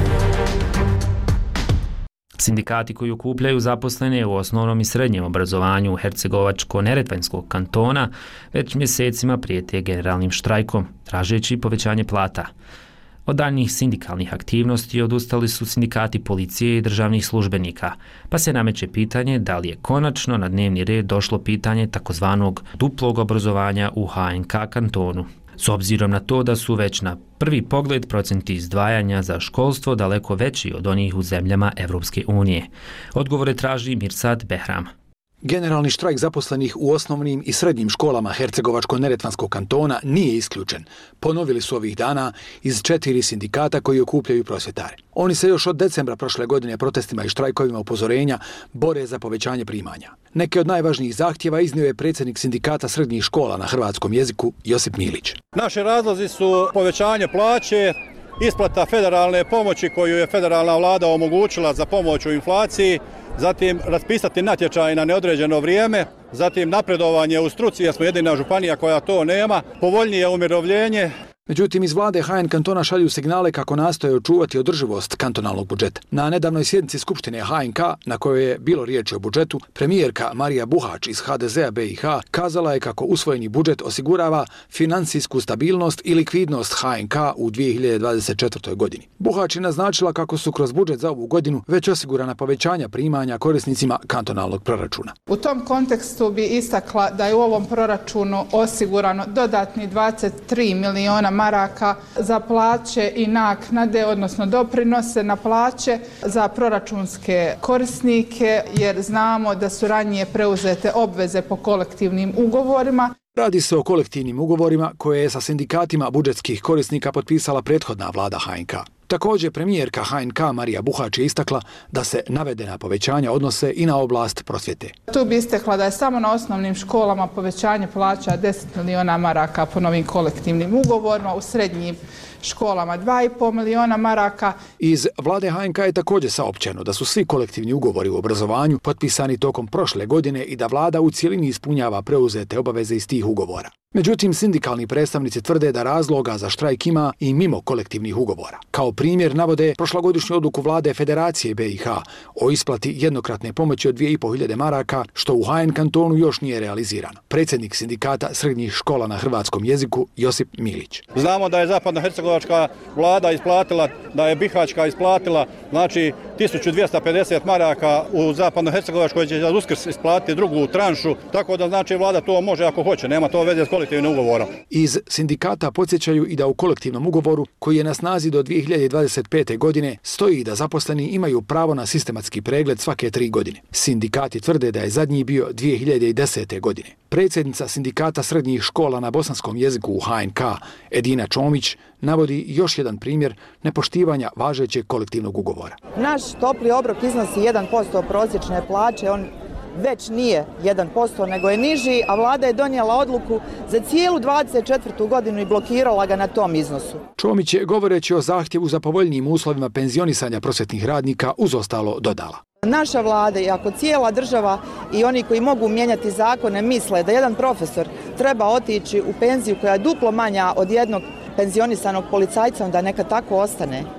Sindikati koji okupljaju zaposlene u osnovnom i srednjem obrazovanju Hercegovačko-Neretvanskog kantona već mjesecima prijete generalnim štrajkom, tražeći povećanje plata. Od daljnjih sindikalnih aktivnosti odustali su sindikati policije i državnih službenika, pa se nameće pitanje da li je konačno na dnevni red došlo pitanje takozvanog duplog obrazovanja u H N K kantonu. S obzirom na to da su već na prvi pogled procenti izdvajanja za školstvo daleko veći od onih u zemljama Evropske unije. Odgovore traži Mirsad Behram.
Generalni štrajk zaposlenih u osnovnim i srednjim školama Hercegovačko-Neretvanskog kantona nije isključen. Ponovili su ovih dana iz četiri sindikata koji okupljaju prosvjetare. Oni se još od decembra prošle godine protestima i štrajkovima upozorenja bore za povećanje primanja. Neke od najvažnijih zahtjeva iznio je predsjednik sindikata srednjih škola na hrvatskom jeziku Josip Milić.
Naši razlozi su povećanje plaće, isplata federalne pomoći koju je federalna vlada omogućila za pomoć u inflaciji, zatim raspisati natječaj na neodređeno vrijeme, zatim napredovanje u struci, jer smo jedina županija koja to nema, povoljnije umirovljenje.
Međutim, iz vlade H N kantona šalju signale kako nastoje očuvati održivost kantonalnog budžeta. Na nedavnoj sjednici Skupštine H N K, na kojoj je bilo riječi o budžetu, premijerka Marija Buhač iz H D Z-a B i H kazala je kako usvojeni budžet osigurava financijsku stabilnost i likvidnost H N K u dvije hiljade dvadeset četvrtoj. godini. Buhač je naznačila kako su kroz budžet za ovu godinu već osigurana povećanja primanja korisnicima kantonalnog proračuna.
U tom kontekstu bi istakla da je u ovom proračunu osigurano dodatni dvadeset tri miliona maraka za plaće i naknade, odnosno doprinose na plaće za proračunske korisnike, jer znamo da su ranije preuzete obveze po kolektivnim ugovorima.
Radi se o kolektivnim ugovorima koje je sa sindikatima budžetskih korisnika potpisala prethodna vlada H N K. Također, premijerka H N K Marija Buhač je istakla da se navedena povećanja odnose i na oblast prosvjete.
Tu bi istakla da je samo na osnovnim školama povećanje plaća deset miliona maraka po novim kolektivnim ugovorima, u srednjim školama dva i pol miliona maraka.
Iz vlade H N K je također saopćeno da su svi kolektivni ugovori u obrazovanju potpisani tokom prošle godine i da vlada u cijelini ispunjava preuzete obaveze iz tih ugovora. Međutim, sindikalni predstavnici tvrde da razloga za štrajk ima i mimo kolektivnih ugovora. Kao primjer navode prošlogodišnju odluku vlade Federacije B i H o isplati jednokratne pomoći od dvije i pol hiljade maraka, što u H N kantonu još nije realizirano. Predsjednik sindikata srednjih škola na hrvatskom jeziku Josip Milić.
Znamo da je zapadnohercegovačka vlada isplatila, da je bihaćka isplatila, znači tisuću dvjesto pedeset maraka u zapadnohercegovačkoj će za Uskrs isplatiti drugu tranšu, tako da znači vlada to može ako hoće, nema to veze s kolektivnim ugovorom.
Iz sindikata podsjećaju i da u kolektivnom ugovoru, koji je na snazi do dvije hiljade dvadeset pete. godine, stoji da zaposleni imaju pravo na sistematski pregled svake tri godine. Sindikati tvrde da je zadnji bio dvije hiljade desete. godine. Predsjednica sindikata srednjih škola na bosanskom jeziku u H N K, Edina Čomić, navodi još jedan primjer nepoštivanja važećeg kolektivnog ugovora.
Naš topli obrok iznosi jedan posto prosječne plaće, on već nije jedan posto nego je niži, a vlada je donijela odluku za cijelu dvadeset četvrtu. godinu i blokirala ga na tom iznosu.
Čomić je, govoreći o zahtjevu za povoljnijim uslovima penzionisanja prosvjetnih radnika, uz ostalo dodala.
Naša vlada, i ako cijela država i oni koji mogu mijenjati zakone misle da jedan profesor treba otići u penziju koja je duplo manja od jednog penzionisanog policajca, onda neka tako ostane.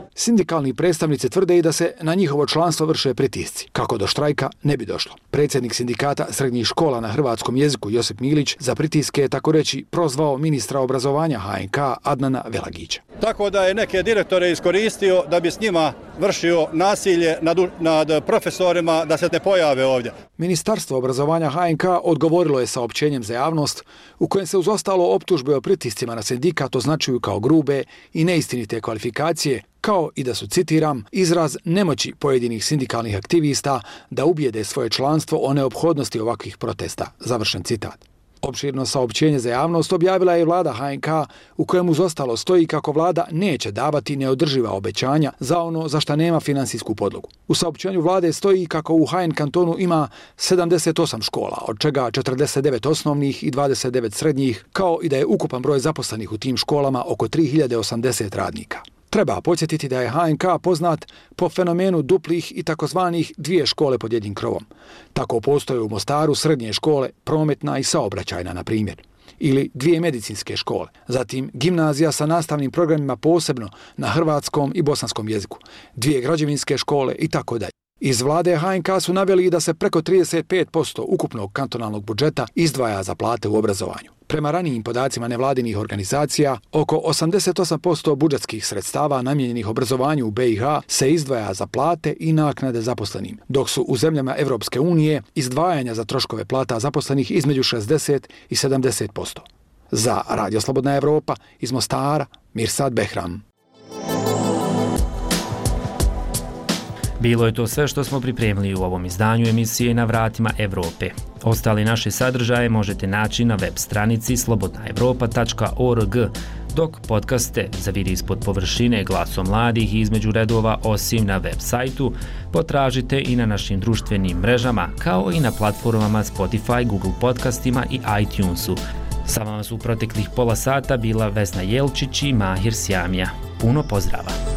Sindikalni predstavnici tvrde i da se na njihovo članstvo vrše pritisci, kako do štrajka ne bi došlo. Predsjednik sindikata srednjih škola na hrvatskom jeziku Josip Milić za pritiske je tako reći prozvao ministra obrazovanja H N K Adnana Velagića.
Tako da je neke direktore iskoristio da bi s njima vršio nasilje nad, nad profesorima da se ne pojave ovdje.
Ministarstvo obrazovanja H N K odgovorilo je saopćenjem za javnost u kojem se uz ostalo optužbe o pritiscima na sindikat označuju kao grube i neistinite kvalifikacije, kao i da su, citiram, izraz nemoći pojedinih sindikalnih aktivista da ubijede svoje članstvo o neophodnosti ovakvih protesta. Završen citat. Opširno saopćenje za javnost objavila je vlada H N K u kojem uz ostalo stoji kako vlada neće davati neodrživa obećanja za ono za šta nema finansijsku podlogu. U saopćenju vlade stoji kako u H N kantonu ima sedamdeset osam škola, od čega četrdeset devet osnovnih i dvadeset devet srednjih, kao i da je ukupan broj zaposlenih u tim školama oko tri hiljade osamdeset radnika. Treba podsjetiti da je H N K poznat po fenomenu duplih i takozvanih dvije škole pod jednim krovom. Tako postoje u Mostaru srednje škole, prometna i saobraćajna, na primjer. Ili dvije medicinske škole, zatim gimnazija sa nastavnim programima posebno na hrvatskom i bosanskom jeziku, dvije građevinske škole i tako dalje. Iz vlade H N K su naveli da se preko trideset pet posto ukupnog kantonalnog budžeta izdvaja za plate u obrazovanju. Prema ranijim podacima nevladinih organizacija, oko osamdeset osam posto budžetskih sredstava namijenjenih obrazovanju u B i H se izdvaja za plate i naknade zaposlenim, dok su u zemljama Evropske unije izdvajanja za troškove plata zaposlenih između šezdeset i sedamdeset posto. Za Radio Slobodna Evropa iz Mostara, Mirsad Behram.
Bilo je to sve što smo pripremili u ovom izdanju emisije Na vratima Evrope. Ostali naše sadržaje možete naći na web stranici slobodna evropa tačka org, dok podcaste Zaviri ispod površine, Glasom mladih i Između redova osim na web sajtu potražite i na našim društvenim mrežama, kao i na platformama Spotify, Google podcastima i iTunesu. Sa vama su u proteklih pola sata bila Vesna Jelčić i Mahir Sjamija. Puno pozdrava!